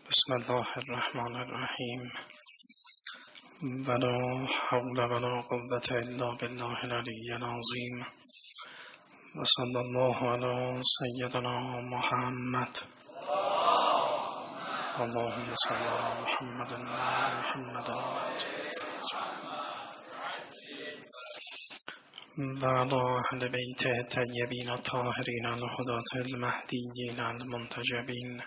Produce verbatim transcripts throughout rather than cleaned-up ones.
بسم الله الرحمن الرحیم ولا حول ولا قوة الا بالله العلی العظیم و صلی الله علی سیدنا محمد اللهم صل علی محمد و محمد و علی اهل بیت طیبین الطاهرین الهداة المهدیین المنتجبین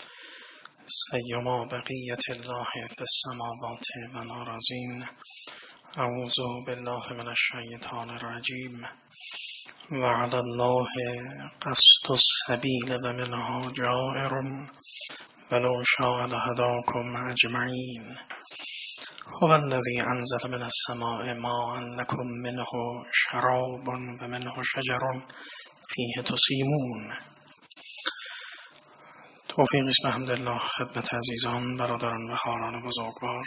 سیما بقیت الله فی السماوات و الارضین. اعوذ بالله من الشیطان الرجیم و علی الله قصد السبیل و منها جائر ولو شاء لهداکم اجمعین. هو الذی انزل من السماء ماء لکم منه شراب و منه شجر فیه تسیمون. توفیق است الحمدلله. خدمت عزیزان، برادران و خواهران بزرگوار،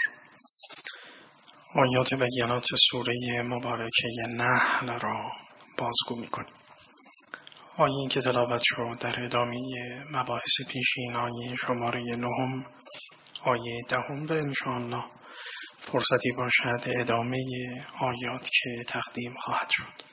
آیات بینات سوره مبارکه نحل را بازگو می‌کنیم. آیه‌ای که تلاوت شد در ادامه مباحث پیشین، آیه شماره نهم، آیه دهم و انشاءالله فرصتی باشد ادامه آیات که تقدیم خواهد شد.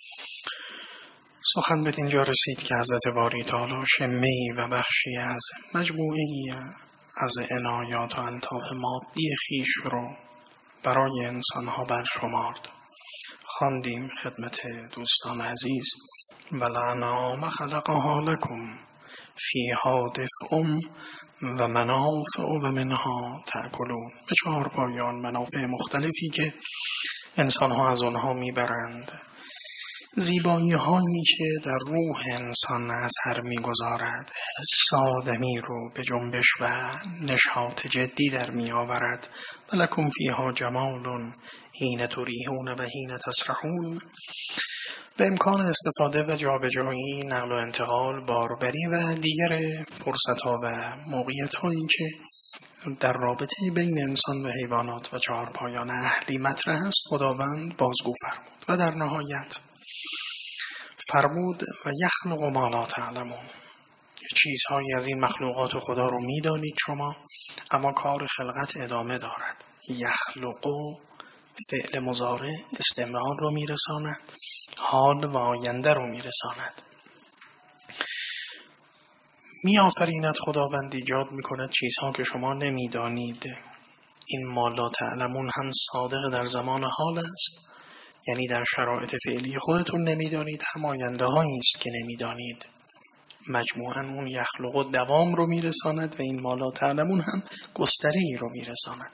سخن به اینجا رسید که حضرت باری تعالی شمه‌ای و بخشی از مجموعه‌ای از عنایات و الطاف مادی خویش رو برای انسانها برشمرد. خواندیم خدمت دوستان عزیز والانعام خلقها لکم فیها دفء و منافع و منها تأکلون. به چهار پایان منافع مختلفی که انسانها از آنها میبرند، زیبایی هایی که در روح انسان اثر میگذارد، حس آدمی رو به جنبش و نشاط جدی در می آورد. ولکم فیها جمال حین تریحون و حین تسرحون. به امکان استفاده و جابجایی، نقل و انتقال، باربری و دیگر فرصت ها و موقعیت هایی که در رابطه بین انسان و حیوانات و چهار پایان اهلی مطرح است، خداوند بازگو فرمود و در نهایت فرمود و یخلق ما لا تعلمون. چیزهایی از این مخلوقات خدا رو میدانید شما، اما کار خلقت ادامه دارد. یخلق فعل مضارع استمرار رو میرساند، حال و آینده رو میرساند. میآفریند خداوند، ایجاد میکند چیزها که شما نمیدانید. این ما لا تعلمون هم صادق در زمان حال است، یعنی در شرایط فعلی خودتون نمیدانید، هم آینده هایی است که نمیدانید. مجموعاً اون یخلق و دوام رو میرساند و این ما لا تعلمون هم گستری رو میرساند.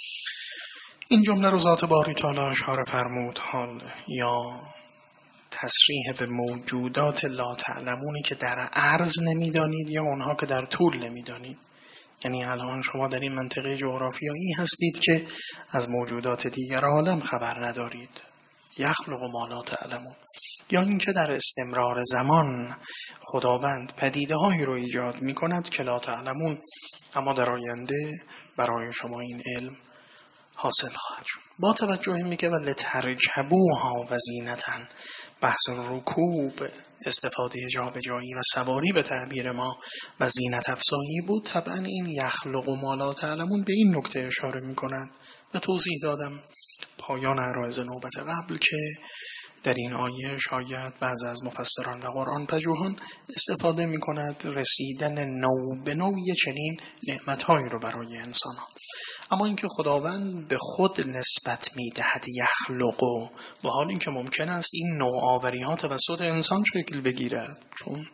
این جمله رو ذات باری تعالی اشاره فرمود، حال یا تصریح به موجودات لا تعلمونی که در عرض نمیدانید یا اونها که در طول نمیدانید. یعنی الان شما در این منطقه جغرافیایی هستید که از موجودات دیگر عالم خبر ندارید. یخلق ما لا تعلمون. یا اینکه در استمرار زمان خداوند پدیده هایی رو ایجاد می کند که لا تعلمون، اما در آینده برای شما این علم حاصل خواهد شد. با توجه میگه ولی ترکبوها و زینتن، بحث رکوب، استفاده جابجایی و سواری به تعبیر ما و زینت افزایی بود. طبعا این یخلق ما لا تعلمون به این نکته اشاره می کند و توضیح دادم پایان عرایض نوبت قبل که در این آیه شاید بعض از مفسران و قرآن پژوهان استفاده می کند رسیدن نو به نوی چنین نعمتهایی رو برای انسان ها. اما اینکه خداوند به خود نسبت می دهد یخلقو، و حال اینکه ممکن است این نوآوری ها توسط انسان شکل بگیرد، چون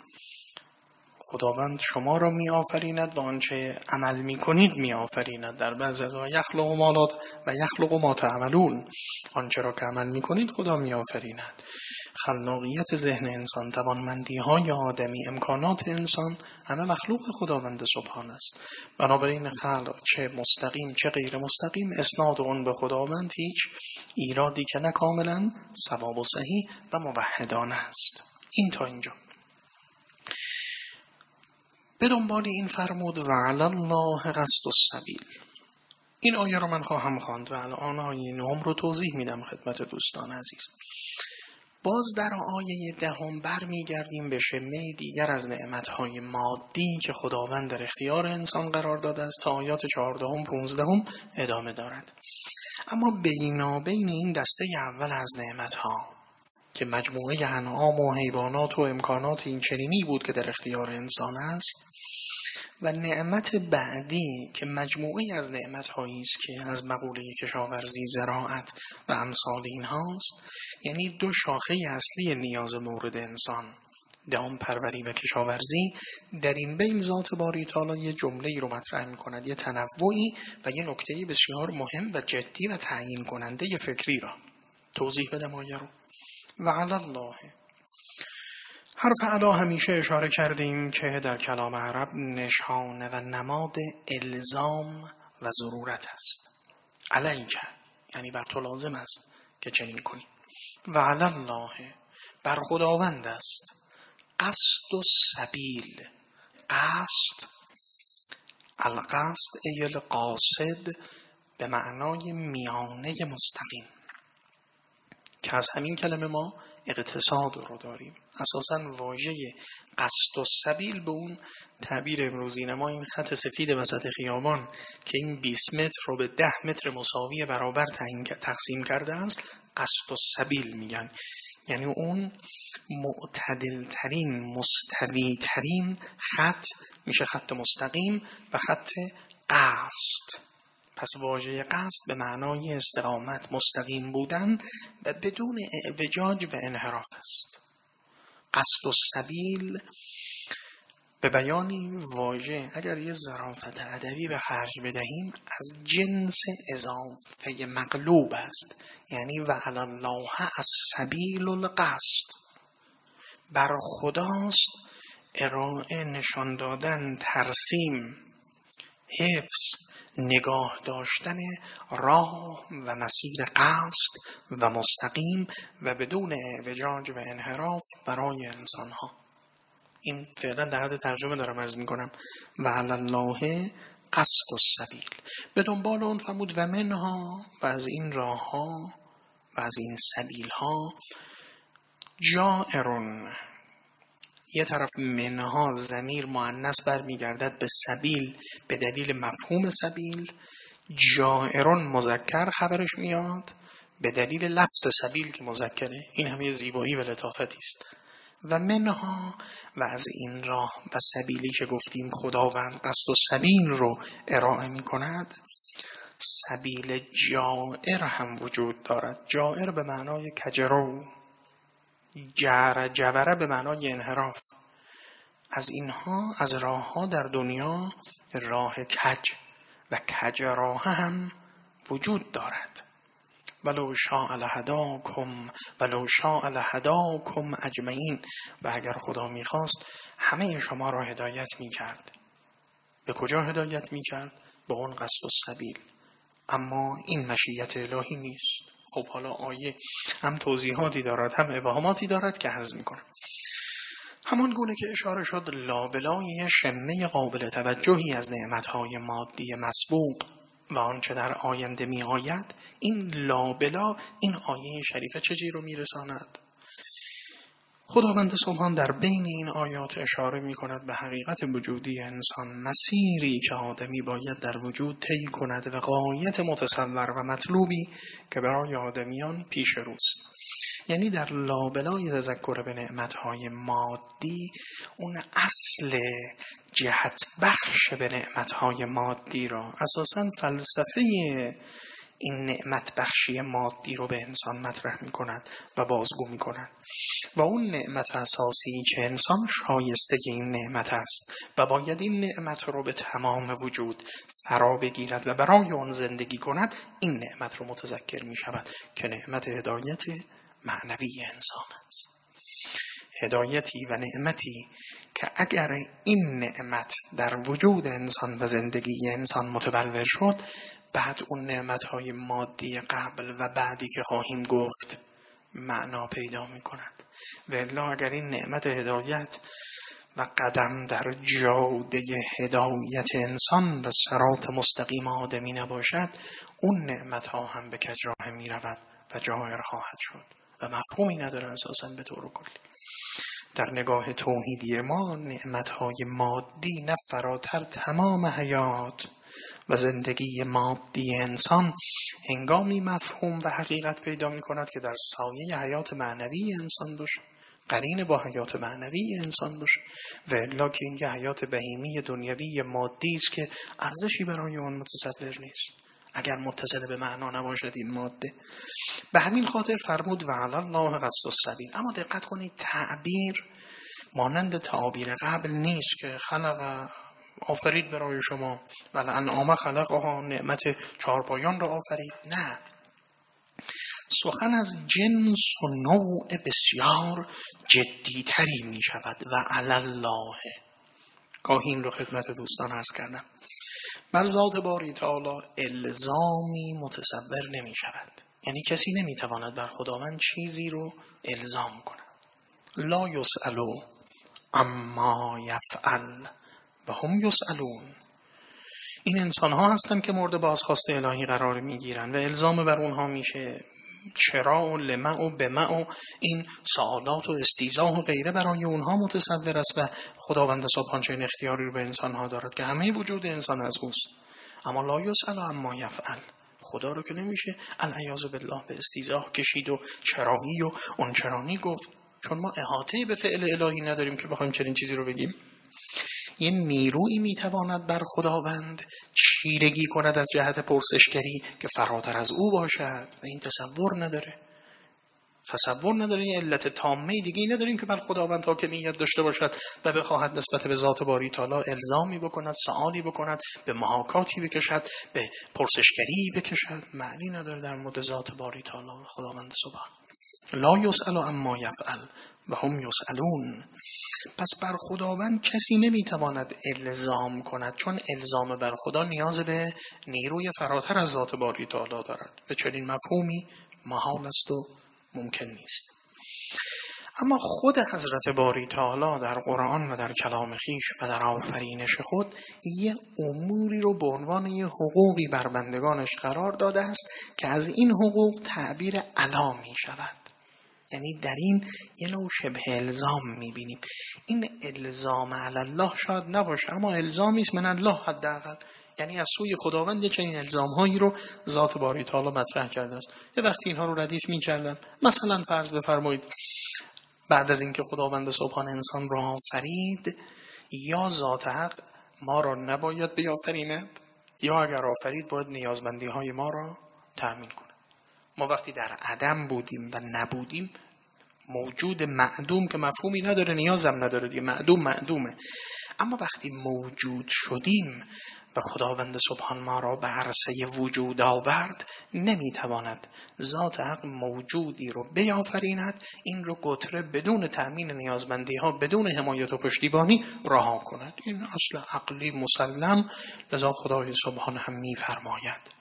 خداوند شما را می آفریند و آنچه عمل می کنید می آفریند. در بعض از آیات یخلق مالات و یخلق ما تعملون، آنچه را که عمل می کنید خدا می آفریند. خلاقیت ذهن انسان، توانمندی های آدمی، امکانات انسان همه مخلوق خداوند سبحان است. بنابراین خلق چه مستقیم چه غیر مستقیم اسناد اون به خداوند هیچ ایرادی که نه کاملا صواب و صحیح و موحدانه است. این تا اینجا. به دنبال این فرمود و علی الله قصد السبیل. این آیه رو من خواهم خواند و الان آیه نهم رو توضیح میدم خدمت دوستان عزیز. باز در آیه دهم برمیگردیم به شمه دیگر از نعمتهای مادی که خداوند در اختیار انسان قرار داده است تا آیات چهاردهم پونزدهم ادامه دارد. اما بینابین این دسته اول از نعمتها که مجموعه انعام و حیوانات و امکانات این چنینی بود که در اختیار انسان است، و نعمت بعدی که مجموعه از نعمت‌هایی است که از مقوله کشاورزی، زراعت و امثال اینهاست، یعنی دو شاخه اصلی نیاز مورد انسان، دام پروری و کشاورزی، در این بین ذات باری تعالی یه جمله‌ای رو مطرح می‌کند، یه تنوعی و یه نکته بسیار مهم و جدی و تعیین کننده فکری را توضیح بدم آیه رو. و علی الله، حرف علا همیشه اشاره کردیم که در کلام عرب نشانه و نماد الزام و ضرورت است. علیک یعنی بر تو لازم است که چنین کنی. و علی الله، بر خداوند است. قصد و سبیل، قصد، القصد ای القاصد، به معنای میانه مستقیم که از همین کلمه ما اقتصاد رو داریم. اساساً واژه قصد و سبیل به اون تعبیر امروزی ما این خط سفید وسط خیابان که این بیست متر رو به ده متر مساوی برابر تقسیم کرده است قصد و سبیل میگن، یعنی اون معتدل ترین مستوی ترین خط میشه خط مستقیم و خط قصد. پس واژه قصد به معنای استقامت، مستقیم بودن و بدون اعوجاج و انحراف است. قصد و سبیل به بیانی واژه اگر یه ظرافت ادبی به خرج بدهیم از جنس اضافه مقلوب است، یعنی و علی الله السبیل القصد، بر خداست ارائه، نشان دادن، ترسیم، حفظ، نگاه داشتن راه و مسیر قصد و مستقیم و بدون اعوجاج و انحراف برای انسانها. این فعلا در حد ترجمه دارم عرض میکنم. و علی الله قصد السبیل، به دنبال اون فرمود و منها، و از این راه ها و از این سبیل ها، جائرون، یه طرف منها ضمیر مؤنث برمیگردد به سبیل به دلیل مفهوم سبیل، جائرون مذکر خبرش میاد به دلیل لفظ سبیل که مذکره. این همه زیبایی و لطافتی است. و منها، و از این راه و سبیلی که گفتیم خداوند قصد و سبیل رو ارائه می کند، سبیل جائر هم وجود دارد. جائر به معنای کجرو، جعر جوره به معنای انحراف. از اینها، از راه ها در دنیا راه کج و کج راه هم وجود دارد. ولو شاء لهداکم ولو شاء لهداکم اجمعین، و اگر خدا میخواست همه شما را هدایت میکرد. به کجا هدایت میکرد؟ به اون قصد و سبیل. اما این مشیت الهی نیست. خب حالا آیه هم توضیحاتی دارد هم ابهاماتی دارد که عرض میکنم. همان گونه که اشاره شد لابلای شمه قابل توجهی از نعمتهای مادی مسبوق و آنچه در آینده می آید، این لابلا این آیه شریفه چیزی رو می رساند؟ خداوند سبحان در بین این آیات اشاره می کند به حقیقت وجودی انسان، مسیری که آدمی باید در وجود طی کند و غایت متصور و مطلوبی که برای آدمیان پیش روست. یعنی در لابلای تذکر به نعمتهای مادی اون اصل جهت بخش به نعمتهای مادی را، اساساً فلسفه این نعمت بخشی مادی رو به انسان مطرح می کند و بازگو می کند. و اون نعمت اساسی که انسان شایسته این نعمت است و باید این نعمت رو به تمام وجود فرا بگیرد و برای اون زندگی کند، این نعمت رو متذکر می شود که نعمت هدایت معنوی انسان است. هدایتی و نعمتی که اگر این نعمت در وجود انسان و زندگی انسان متبلور شد، بعد اون نعمتهای مادی قبل و بعدی که خواهیم گفت معنا پیدا می کند. و الا اگر این نعمت هدایت و قدم در جاده هدایت انسان و صراط مستقیم آدمی نباشد، اون نعمتها هم به کج راه می رود و جائر خواهد شد و مفهومی نداره اساساً به طور کلی. در نگاه توحیدی ما نعمتهای مادی نه فراتر تمام حیات و زندگی مادی انسان هنگامی مفهوم و حقیقت پیدا می کند که در سایه حیات معنوی انسان باشه، قرین با حیات معنوی انسان باشه، و الا که این حیات بهیمی دنیوی مادی است که ارزشی برای اون متصور نیست اگر متصل به معنا نباشد این ماده. به همین خاطر فرمود و علی الله قصد السبیل. اما دقت کنید تعبیر مانند تعابیر قبل نیست که خلق آفرید برای شما ولی انعام خلقها، نعمت چهارپایان را آفرید. نه، سخن از جنس و نوع بسیار جدیتری می شود. و علی الله، گاهی این رو خدمت دوستان عرض کردم، بر ذات باری تعالی الزامی متصور نمی شود. یعنی کسی نمی تواند بر خداوند چیزی رو الزام کنه. لا یسألو اما یفعل و هم یسألون. این انسان ها هستن که مورد بازخواست الهی قرار می گیرن و الزام بر اونها میشه چرا و لما و بما و این سوالات و استیضاح و غیره برای اونها متصور است و خداوند سبحان چنین اختیاری رو به انسان ها دارد که همه وجود انسان از اوست. اما لا یسأل اما یفعل، خدا رو که نمیشه العیاذ بالله به استیضاح کشید و چرایی و اونچرانی گفت، چون ما احاطه به فعل الهی نداریم که بخوایم چنین چیزی رو بگیم. یه نیرویی میتواند بر خداوند چیرگی کند از جهت پرسشگری که فراتر از او باشد و این تصور نداره. تصور نداره، یه علت تامه دیگه نداریم که بر خداوند حاکمیت داشته باشد و بخواهد نسبت به ذات باری تعالی الزامی بکند، سوالی بکند، به محاکاتی بکشد، به پرسشگری بکشد. معنی نداره در مورد ذات باری تعالی و خداوند سبحان. لا یسأل اما یفعل و هم یسألون. پس بر خداوند کسی نمیتواند الزام کند، چون الزام بر خدا نیاز به نیروی فراتر از ذات باری تعالی دارد. به چنین مفهومی محال است و ممکن نیست. اما خود حضرت باری تعالی در قرآن و در کلام خویش و در آفرینش خود یه اموری رو به عنوان یه حقوقی بر بندگانش قرار داده است که از این حقوق تعبیر علا می شود. یعنی در این یه نوع شبه الزام میبینیم. این الزام علی الله شاید نباشه، اما الزامی است من الله حداقل. یعنی از سوی خداوند چنین الزام‌هایی رو ذات باری تعالی مطرح کرده است. یه وقتی اینها رو ردیف می‌کردن، مثلا فرض بفرمایید بعد از اینکه خداوند سبحان انسان را آفرید، یا ذات حق ما را نباید بیافریند، یا اگر آفرید باید نیازمندی‌های ما را تأمین کنه. ما وقتی در عدم بودیم و نبودیم، موجود معدوم که مفهومی نداره، نیازم نداره دیگه، معدوم معدومه. اما وقتی موجود شدیم و خداوند سبحان ما را به عرصه وجود آورد، نمیتواند ذات حق موجودی رو بیافریند، این رو گتره بدون تأمین نیازمندی ها، بدون حمایت و پشتیبانی رها کند. این اصل عقلی مسلم، لذا خدای سبحان هم میفرماید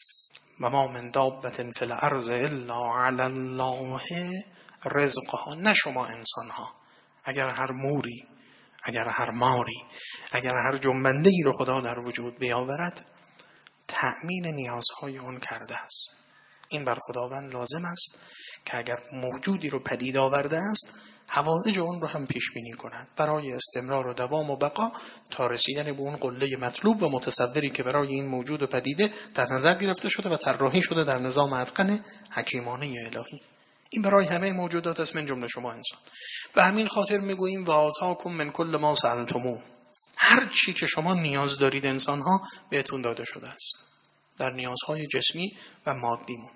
و ما من دابة فی الارض الا علی الله رزقها. نه شما انسان ها، اگر هر موری، اگر هر ماری، اگر هر جنبنده ای رو خدا در وجود بیاورد، تأمین نیازهای اون کرده است. این بر خداوند لازم است که اگر موجودی رو پدید آورده است، حوادث اون رو هم پیش بینی کند برای استمرار و دوام و بقا تا رسیدن به اون قله مطلوب و متصوری که برای این موجود و پدیده در نظر گرفته شده و طراحی شده در نظام اتقن حکیمانه الهی. این برای همه موجودات است، من جمله شما انسان. و همین خاطر میگوییم و آتاکم من کل ما سألتموه، هر چی که شما نیاز دارید انسان ها بهتون داده شده است در نیازهای جسمی و مادیمون.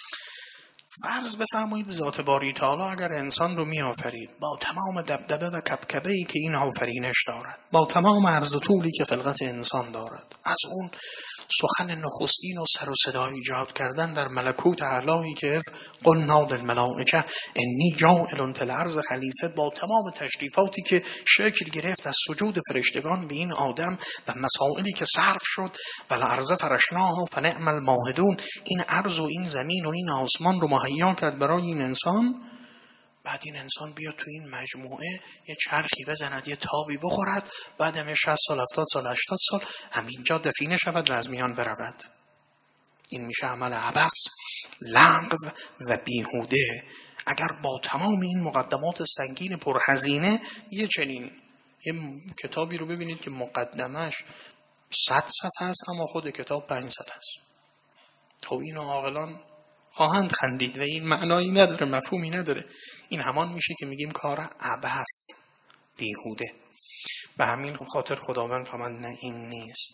فرض بفرمایید ذات باری تعالی اگر انسان رو می آفرید با تمام دبدبه و کبکبه‌ای که این آفرینش دارد، با تمام عرض و طولی که خلقت انسان دارد، از اون سخن نخستین و سر و صدا ایجاد کردن در ملکوت اعلایی که قلنا للملائکه انی جاعل فی الارض خلیفه، با تمام تشریفاتی که شکل گرفت از سجود فرشتگان به این آدم و مسائلی که صرف شد، والارض فرشناها فنعم الماهدون، این ارض و این زمین و این آسمان رو مهیا کرد برای این انسان. بعد این انسان بیاد تو این مجموعه یه چرخی بزند، یه تابی بخورد، بعد همه شصت سال، هفتاد سال، هشتاد سال همینجا دفینه شود و از میان برود. این میشه عمل عبث، لغو و بیهوده. اگر با تمام این مقدمات سنگین پرهزینه یه چنین یه کتابی رو ببینید که مقدمش صد صفحه است اما خود کتاب پنج صفحه است. خب اینو عاقلان خواهند خندید و این معنایی نداره، مفهومی نداره. این همان میشه که میگیم کار عبث، بیهوده. به همین خاطر خداوند فرمود نه این نیست.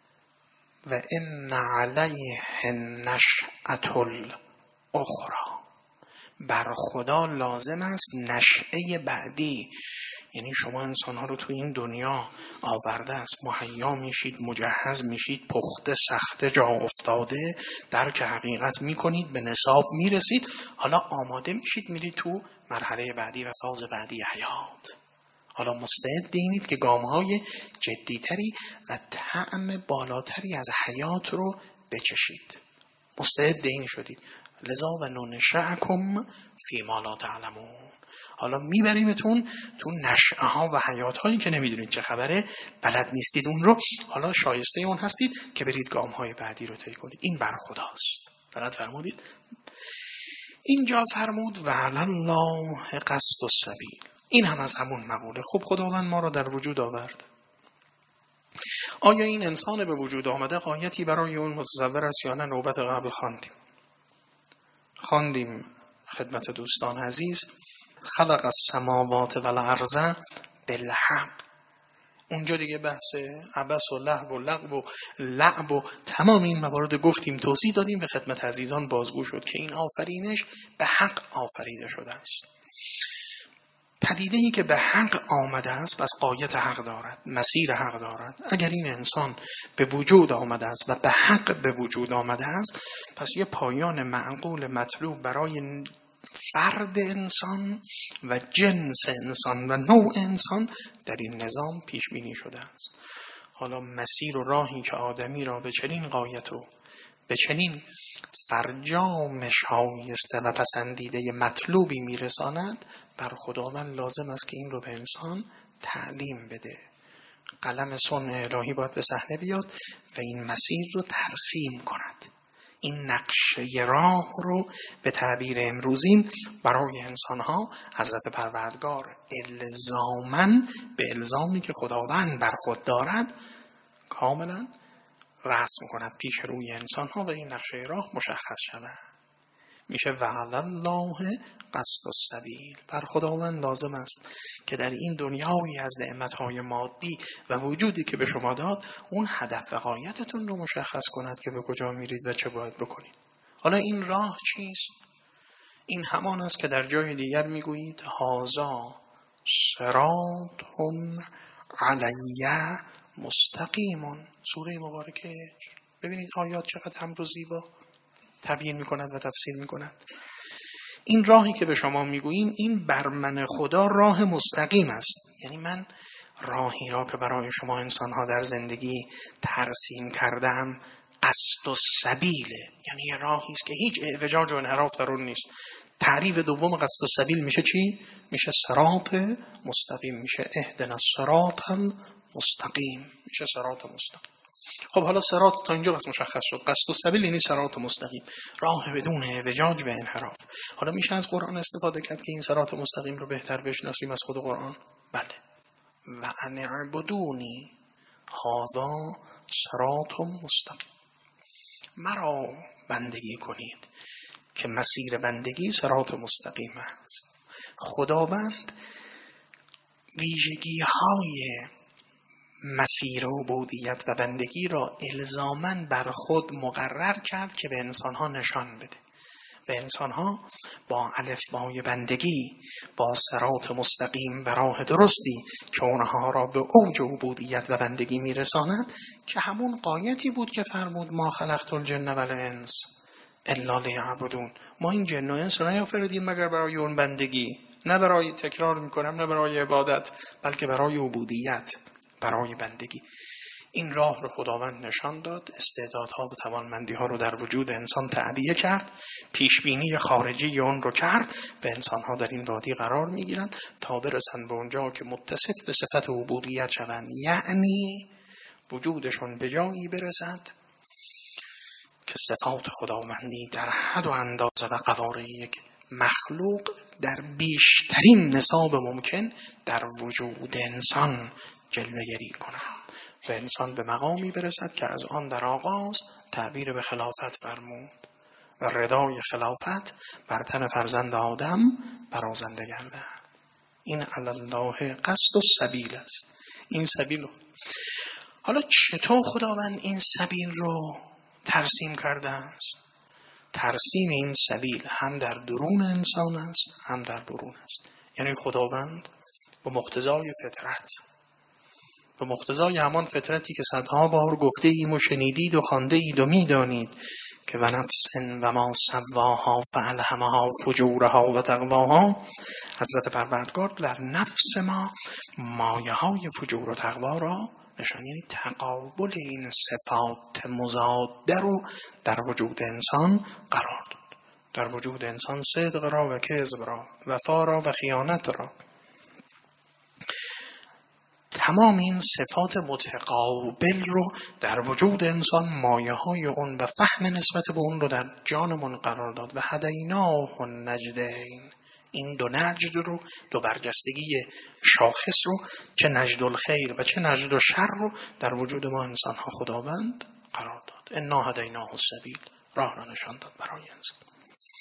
و ان علیه النشأة الاخری، بر خدا لازم است نشأه بعدی. یعنی شما انسان ها رو تو این دنیا آورده است، مهیا میشید، مجهز میشید، پخته سخته جا افتاده، درک حقیقت میکنید، به نصاب میرسید، حالا آماده میشید میرید تو مرحله بعدی و فاز بعدی حیات. حالا مستعد اینید که گامهای جدیتری و طعم بالاتری از حیات رو بچشید. مستعد این شدید. لذا و ننشأکم فی ما لا تعلمون. حالا میبریمتون تو نشأه ها و حیات هایی که نمیدونید چه خبره، بلد نیستید اون رو، حالا شایسته اون هستید که برید گام های بعدی رو طی کنید. این بر خداست. بلد فرمودید. اینجا فرمود و علی الله قصد السبیل. این هم از همون مقوله. خب خداوند ما رو در وجود آورد. آیا این انسان به وجود آمده غایتی برای اون متصور است یا نه؟ نوبت قبل خواندیم. خواندیم خدمت دوستان عزیز خلق السماوات و الارض بالحق. اونجا دیگه بحث عبث و لهو و لغو و لعب و تمام این موارد گفتیم، توضیح دادیم، به خدمت عزیزان بازگو شد که این آفرینش به حق آفریده شده است. پدیده‌ای که به حق آمده است پس غایت حق دارد، مسیر حق دارد. اگر این انسان به وجود آمده است و به حق به وجود آمده است پس یه پایان معقول مطلوب برای فرد انسان و جنس انسان و نوع انسان در این نظام پیش بینی شده است. حالا مسیر و راهی که آدمی را به چنین غایت و به چنین فرجام شایسته و پسندیده مطلوبی میرساند، بر خداوند لازم است که این رو به انسان تعلیم بده. قلم صنع الهی باید به صحنه بیاد و این مسیر رو ترسیم کند. این نقشه راه رو به تعبیر امروزین برای انسانها حضرت پروردگار الزاماً به الزامی که خداوند بر خود دارد کاملاً رسم کند پیش روی انسانها و این نقشه راه مشخص شود. میشه و علی الله قصد السبیل. بر خداوند لازم است که در این دنیایی از نعمتهای مادی و وجودی که به شما داد اون هدف و غایتتون رو مشخص کند که به کجا میرید و چه باید بکنید. حالا این راه چیست؟ این همان است که در جای دیگر میگویید هازا صراط علیه مستقیم. سوره مبارکه ببینید آیات چقدر هم رو زیبا تبیین میکند و تفسیر میکند. این راهی که به شما میگوییم این بر من خدا راه مستقیم است. یعنی من راهی را که برای شما انسانها در زندگی ترسیم کردم قصد و سبیله، یعنی یه راهی است که هیچ اعوجاج و انحراف در اون نیست. تعریف دوم قصد و سبیل میشه چی؟ میشه صراط مستقیم، میشه اهدنا الصراط مستقیم، میشه صراط مستقیم. خب حالا صراط تا اینجا بس مشخص شد. قصد و سبیل یعنی صراط مستقیم، راه بدون اعوجاج و انحراف. حالا میشه از قرآن استفاده کرد که این صراط مستقیم رو بهتر بشناسیم از خود قرآن. بله. و ان اعبدونی هذا صراط مستقیم. مرا بندگی کنید که مسیر بندگی صراط مستقیم است. خداوند ویژگی های مسیر عبودیت و بندگی را الزاماً بر خود مقرر کرد که به انسانها نشان بده. به انسانها با الفبای بندگی، با صراط مستقیم و راه درستی که اونها را به اوج عبودیت و بندگی میرساند، که همون غایتی بود که فرمود ما خلقت الجن و الانس الا لیعبدون. ما این جن و انس را نیافریدیم مگر برای اون بندگی، نه برای تکرار میکنم نه برای عبادت، بلکه برای عبودیت، برای بندگی. این راه رو خداوند نشان داد، استعدادها و توانمندی‌ها رو در وجود انسان تعبیه کرد، پیشبینی خارجی اون رو کرد، به انسان‌ها در این وادی قرار می‌گیرند تا برسن به اونجا که متصف به صفت عبودیت شوند، یعنی وجودشون به جایی برسد که صفات خداوندی در حد و اندازه و قواره یک مخلوق در بیشترین نصاب ممکن در وجود انسان جلوه‌گری کند و انسان به مقامی برسد که از آن در آغاز تعبیر به خلافت فرمود و ردای خلافت بر تن فرزند آدم برازنده گردد. این علی الله قصد و سبیل است. این سبیل. حالا چطور خداوند این سبیل رو ترسیم کرده است؟ ترسیم این سبیل هم در درون انسان است هم در برون است. یعنی خداوند به مقتضای فطرت، به مقتضای همان فطرتی که صدها بار گفته ایم و شنیدید و خوانده اید و میدانید که و نفس و ما سواها فالهمها فجورها و تقواها، حضرت پروردگار در نفس ما مایه های فجور و تقوا را نشان، یعنی تقابل این صفات مضاده رو در وجود انسان قرار داد. در وجود انسان صدق را و کذب را، وفا را و خیانت را، تمام این صفات متقابل رو در وجود انسان مایه های اون و فهم نسبت به اون رو در جانمون قرار داد. و هدیناه النجدین، این دو نجد رو، دو برجستگی شاخص رو، چه نجد الخیر و چه نجد الشر رو در وجود ما انسان ها خداوند قرار داد. انا هدیناه السبیل، راه را نشان داد برای انسان.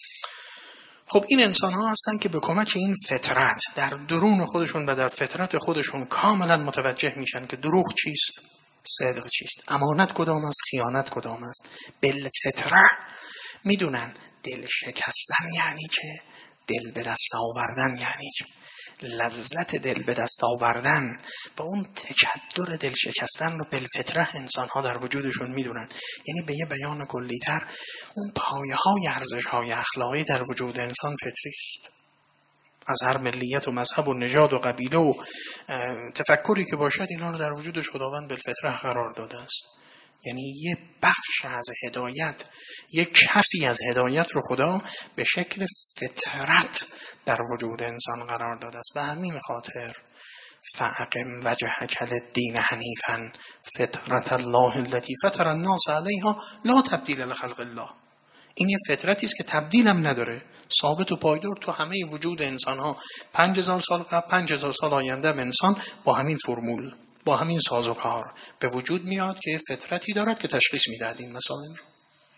خب این انسان ها هستن که به کمک این فطرت در درون خودشون و در فطرت خودشون کاملا متوجه میشن که دروغ چیست، صدق چیست، امانت کدام است، خیانت کدام است. بالفطره میدونن دل شکستن یعنی چه، دل به دست آوردن یعنی چه، لذت دل به دست آوردن و اون تکدر دل شکستن رو بالفطره انسان ها در وجودشون میدونن. یعنی به یه بیان کلی‌تر اون پایه های ارزش های اخلاقی در وجود انسان فطری است. از هر ملیت و مذهب و نژاد و قبیله و تفکری که باشد اینا رو در وجودش خداوند بالفطره قرار داده است. یعنی یه بخش از هدایت، یه کفی از هدایت رو خدا به شکل فطرت در وجود انسان قرار داده است. به همین خاطر فاقم وجهک للدین حنیفا فطرت الله التي فطر الناس علیها لا تبدیل لخلق الله. این یه فطرتی است که تبدیل هم نداره، ثابت و پایدار تو همه وجود انسان ها. پنج هزار سال قبل، پنج هزار سال آینده انسان با همین فرمول، با همین سازوکار به وجود میاد که فطرتی دارد که تشخیص میدهد این مسائل رو.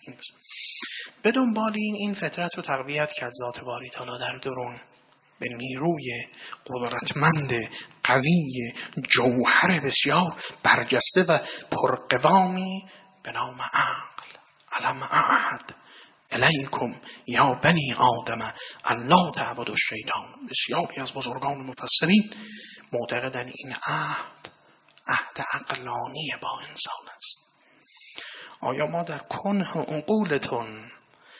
به دنبال این این فطرت رو تقویت کرد ذات باری تعالی در درون به نیروی قدرتمند قوی جوهر بسیار برجسته و پرقوامی به نام عقل. علم اعهد الیکم یا بنی آدم الا تعبدوا الشیطان. بسیاری از بزرگان مفسرین معتقدن این عهد عهد عقلانی با انسان است. آیا ما در کنه عقولتون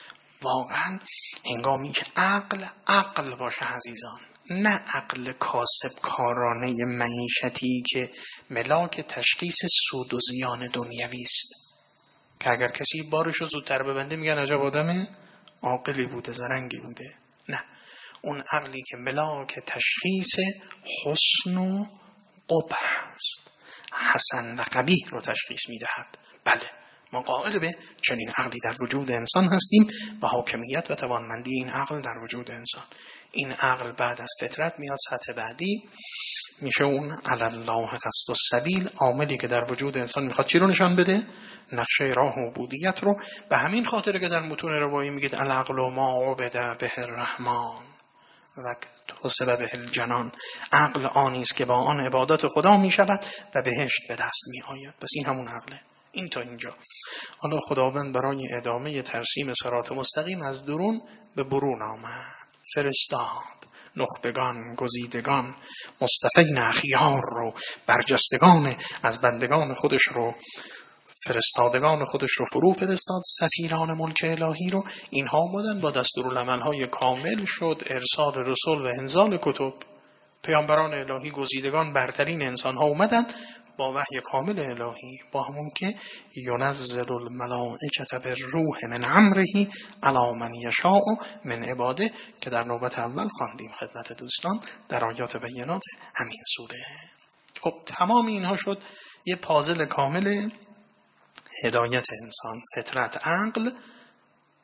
واقعا هنگامی که عقل عقل باشه عزیزان، نه عقل کاسب کارانه معیشتی که ملاک تشخیص سود و زیان دنیوی است، که اگر کسی بارشو زودتر ببنده میگن عجب آدم عاقلی بوده، زرنگی بوده. نه، اون عقلی که ملاک تشخیص حسن و قبح است، حسن و قبیح رو تشخیص میدهد. بله، ما قائل به چنین عقلی در وجود انسان هستیم و حاکمیت و توانمندی این عقل در وجود انسان. این عقل بعد از فطرت میاد سطح بعدی، میشه اون علی الله قصد السبیل، عاملی که در وجود انسان میخواد چی رو نشان بده؟ نقشه راه عبودیت رو. به همین خاطر که در متون روایی میگید العقل ما عبد به الرحمن و توسب به الجنان، عقل آنی است که با آن عبادت خدا میشود و بهشت به دست میآید. پس این همون عقله. این تا اینجا. حالا خداوند برای ادامه ترسیم صراط مستقیم از درون به برون آمد، فرستاد نخبگان، گزیدگان، مصطفین اخیار رو، برجستگان از بندگان خودش رو، فرستادگان خودش رو فرو فرستاد، سفیران ملک الهی رو. اینها اومدن با دستورالعمل‌های کامل شد ارسال رسول و انزال کتب. پیامبران الهی، گزیدگان، برترین انسان ها اومدن با وحی کامل الهی، با همون که ینزل الملائکة بالروح من امره علی من یشاء من عباده، که در نوبت اول خواندیم خدمت دوستان در آیات بینات همین سوره. خب تمام اینها شد یه پازل کامل هدایت انسان، فطرت، عقل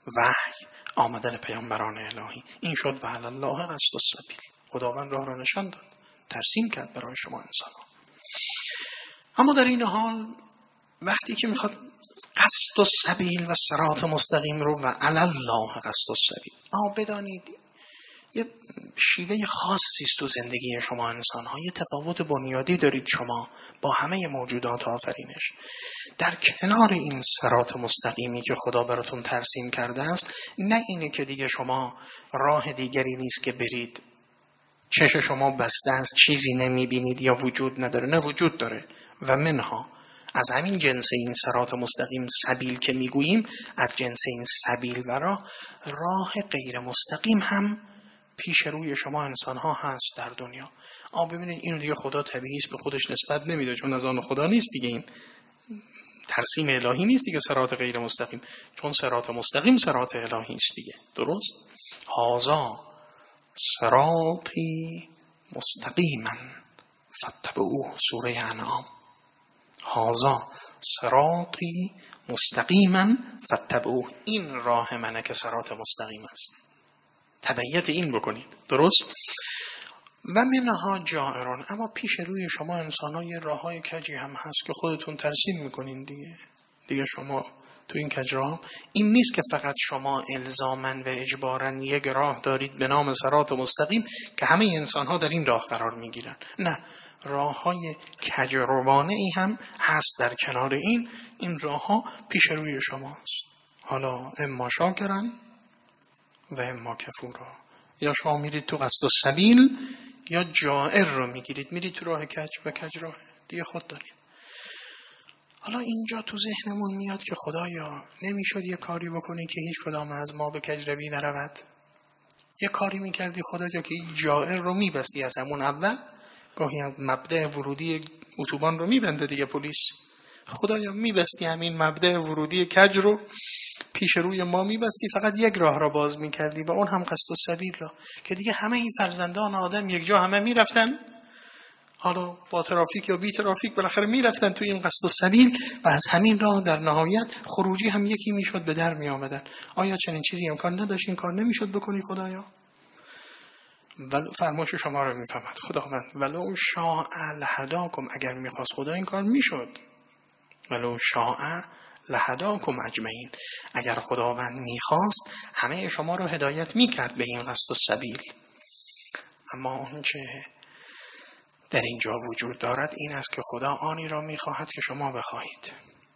وحی، آمدن پیامبران الهی. این شد و علی الله قصد السبیل. خداوند راه را نشان داد، ترسیم کرد برای شما انسان ها. اما در این حال وقتی که میخواد قصد السبیل و صراط مستقیم رو و علی الله قصد السبیل، اما بدانید یه شیوه خاصی است تو زندگی شما انسان ها. یه تفاوت بنیادی دارید شما با همه موجودات آفرینش. در کنار این صراط مستقیمی که خدا براتون ترسیم کرده است، نه اینه که دیگه شما راه دیگری نیست که برید، چش شما بسته است، چیزی نمیبینید یا وجود نداره. نه، وجود داره. و منها، از همین جنس این صراط مستقیم سبیل که میگوییم، از جنس این سبیل و راه، راه غیر مستقیم هم پیش روی شما انسان ها هست در دنیا. آ ببینید اینو دیگه خدا طبیعی است به خودش نسبت نمیده، چون از آن خدا نیست دیگه. این ترسیم الهی نیست دیگه صراط غیر مستقیم، چون صراط مستقیم صراط الهی است دیگه. درست؟ هازا صراطی مستقیما فاتبعوه، سوره انعام. هازا صراطی مستقیما فاتبعوه، این راه منه که صراط مستقیم است، تبعیت این بکنید. درست؟ و منها جائرون، اما پیش روی شما انسان ها یه راه های کجی هم هست که خودتون ترسیم میکنین دیگه. دیگه شما تو این کجراه این نیست که فقط شما الزاماً و اجباراً یک راه دارید به نام صراط مستقیم که همه انسان ها در این راه قرار میگیرن. نه، راه های کجروانه ای هم هست در کنار این. این راه ها پیش روی شماست. حالا اما شاکرن و اما کفورا، یا شما میرید تو قصد السبیل یا جائر رو میگیرید، میرید تو راه کج و کج راه دیگه خود دارید. حالا اینجا تو ذهنمون میاد که خدایا نمیشد یه کاری بکنی که هیچ کدام از ما به کجروی نرود؟ یه کاری میکردی خدایا که جائر رو میبستی از همون اول، گاهی هم مبدأ ورودی اتوبان رو میبنده دیگه پلیس. خدایا میبستی همین مبدأ ورودی کج رو پیش روی ما میبستی، فقط یک راه را باز میکردی و اون هم قصد السبیل را، که دیگه همه این فرزندان آدم یک جا همه میرفتن، حالا با ترافیک یا بی ترافیک بالاخره میرفتن توی این قصد السبیل و از همین راه در نهایت خروجی هم یکی میشد، به در میآمدن. آیا چنین چیزی امکان نداشت؟ این کار نمیشد بکنی خدایا؟ ولو فرمایش شما رو میفهمد خداوند، ولو شاء لهداکم، اگر میخواست خدا این کار میشد. ولو شاء لهداکم اجمعین، اگر خداوند میخواست همه شما رو هدایت میکرد به این قصد السبیل. اما اونچه در اینجا وجود دارد این است که خدا آنی را میخواهد که شما بخواهید.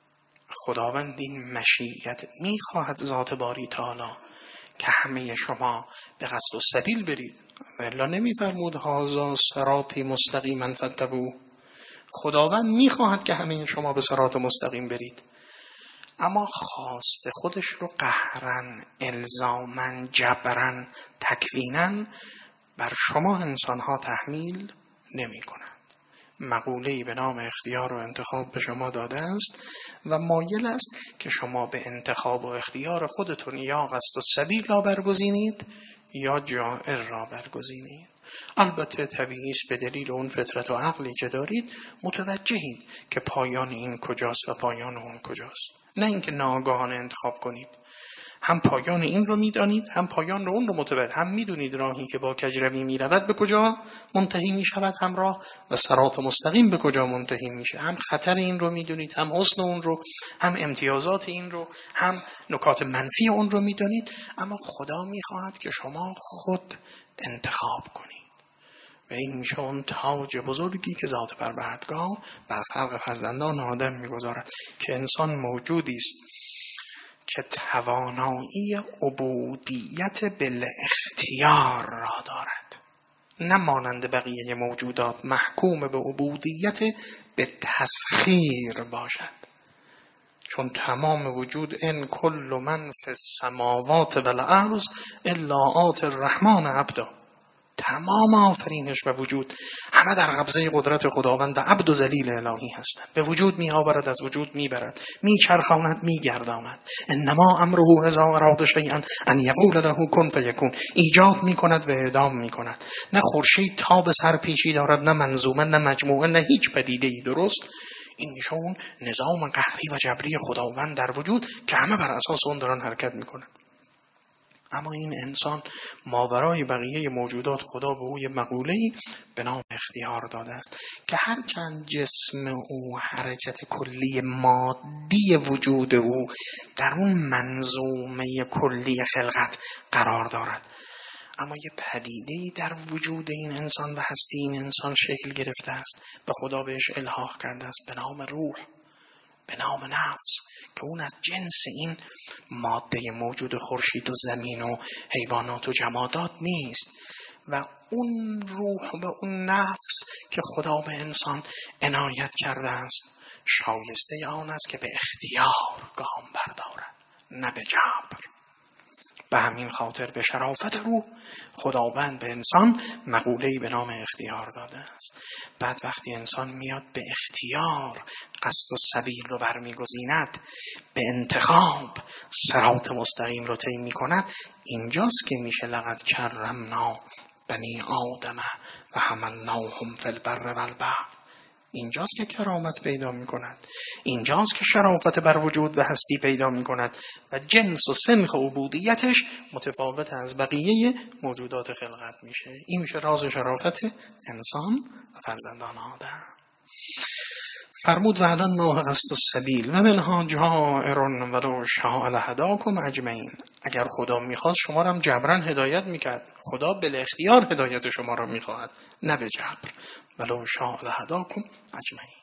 خداوند این مشیت میخواهد ذات باری تعالی که همه شما به قصد السبیل برید، ولی نمیفرمود هذا صراطی مستقیما فاتبعوه. خداوند میخواهد که همه شما به صراط مستقیم برید، اما خواست خودش رو قهرن، الزامن، جبرن، تکوینن بر شما انسانها تحمیل نمی کند. مقوله‌ای به نام اختیار و انتخاب به شما داده است و مایل است که شما به انتخاب و اختیار خودتون یا قصد السبیل را برگزینید یا جائر را برگزینید. البته طبیعی است به دلیل اون فطرت و عقلی که دارید متوجهید که پایان این کجاست و پایان اون کجاست، نه اینکه ناگهانه انتخاب کنید. هم پایان این رو میدانید، هم پایان رو اون رو متوجه، هم میدونید راهی که با کجروی میرود به کجا منتهی میشود، هم راه و صراط مستقیم به کجا منتهی میشه. هم خطر این رو میدونید، هم حسن اون رو، هم امتیازات این رو، هم نکات منفی اون رو میدونید. اما خدا میخواهد که شما خود انتخاب کنید و این میشه اون تاج بزرگی که ذات پروردگار بر خلق فرزندان آدم میگذارد که انسان موجودی است که توانایی عبودیت بالاختیار را دارد، نه مانند بقیه موجودات محکوم به عبودیت به تسخیر باشد. چون تمام وجود ان کل من فی السماوات و الارض الا آتی الرحمن عبدا، تمام آفرینش و وجود همه در قبضه قدرت خداوند عبد و ذلیل الهی هستند. به وجود می آورد، از وجود می برد، می چرخاند، می گرداند. انما امره اذا اراد شیئا ان یقول له کن فیکون، ایجاد می کند و اعدام می کند. نه خورشید تاب سر پیشی دارد، نه منظومه، نه مجموعه، نه هیچ پدیده‌ای. درست؟ این نشون نظام قهری و جبری خداوند در وجود که همه بر اساس اون دارن حرکت می کنند. اما این انسان ماورای بقیه موجودات خدا به او یه مقوله‌ای به نام اختیار داده است که هرچند جسم او حرکت کلی مادی وجود او در اون منظومه کلی خلقت قرار دارد، اما یه پدیده‌ای در وجود این انسان و هستی این انسان شکل گرفته است، به خدا بهش الحاق کرده است به نام روح، به نام نفس، که اون از جنس این ماده موجود خورشید و زمین و حیوانات و جمادات نیست و اون روح و اون نفس که خدا به انسان عنایت کرده است شایسته آن است که به اختیار گام بردارد، نه به جبر. به همین خاطر به شرافت روح خداوند به انسان مقوله‌ای به نام اختیار داده است. بعد وقتی انسان میاد به اختیار قصد و سبیل رو برمیگزیند، به انتخاب صراط مستقیم رو طی میکند، اینجاست که میشه لقد کرمنا بنی آدم و حملناهم فی البر والبحر. اینجاست که کرامت پیدا می کند، اینجاست که شرافت بر وجود و هستی پیدا می کند و جنس و سنخ عبودیتش متفاوت از بقیه موجودات خلقت میشه. این میشه راز شرافت انسان و فرزندان آدم. فرمود و علی الله قصد السبیل و منها جائر ولو شاء لهداکم اجمعین. اگر خدا میخواست شما رو هم جبران هدایت میکرد. خدا بل اختیار هدایت شما رو میخواهد، نه به جبر. ولو شاء لهداکم اجمعین.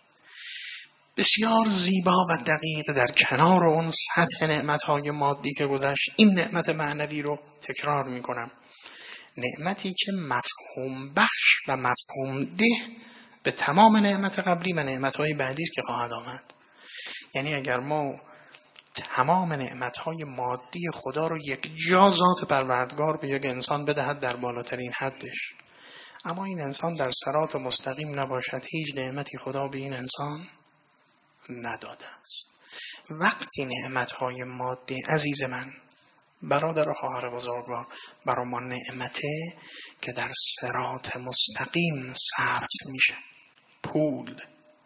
بسیار زیبا و دقیق در کنار اون سطح نعمتهای مادی که گذشت، این نعمت معنوی رو تکرار میکنم. نعمتی که مفهوم بخش و مفهوم ده به تمام نعمت قبلی و نعمتهای بعدی است که خواهد آمد. یعنی اگر ما تمام نعمتهای مادی خدا رو یک جا ذات پروردگار به یک انسان بدهد در بالاترین حدش، اما این انسان در صراط مستقیم نباشد، هیچ نعمتی خدا به این انسان نداده است. وقتی نعمتهای مادی عزیز من، برادر و خواهر بزرگوار، برای ما نعمته که در صراط مستقیم صرف میشه، پول،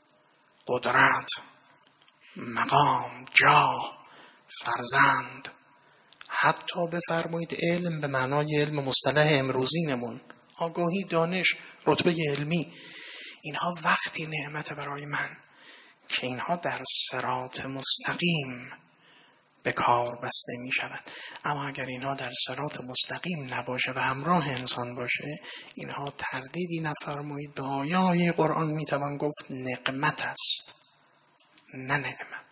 قدرت، مقام، جاه، فرزند، حتی بفرمایید علم به معنای علم مصطلح امروزینمون، آگاهی، دانش، رتبه علمی، اینها وقتی نعمت برای من که اینها در صراط مستقیم به کار بسته می شود. اما اگر اینها در صراط مستقیم نباشه و همراه انسان باشه، اینها تردیدی نفرمایید به آیای قرآن می توان گفت نقمت است، نه نعمت.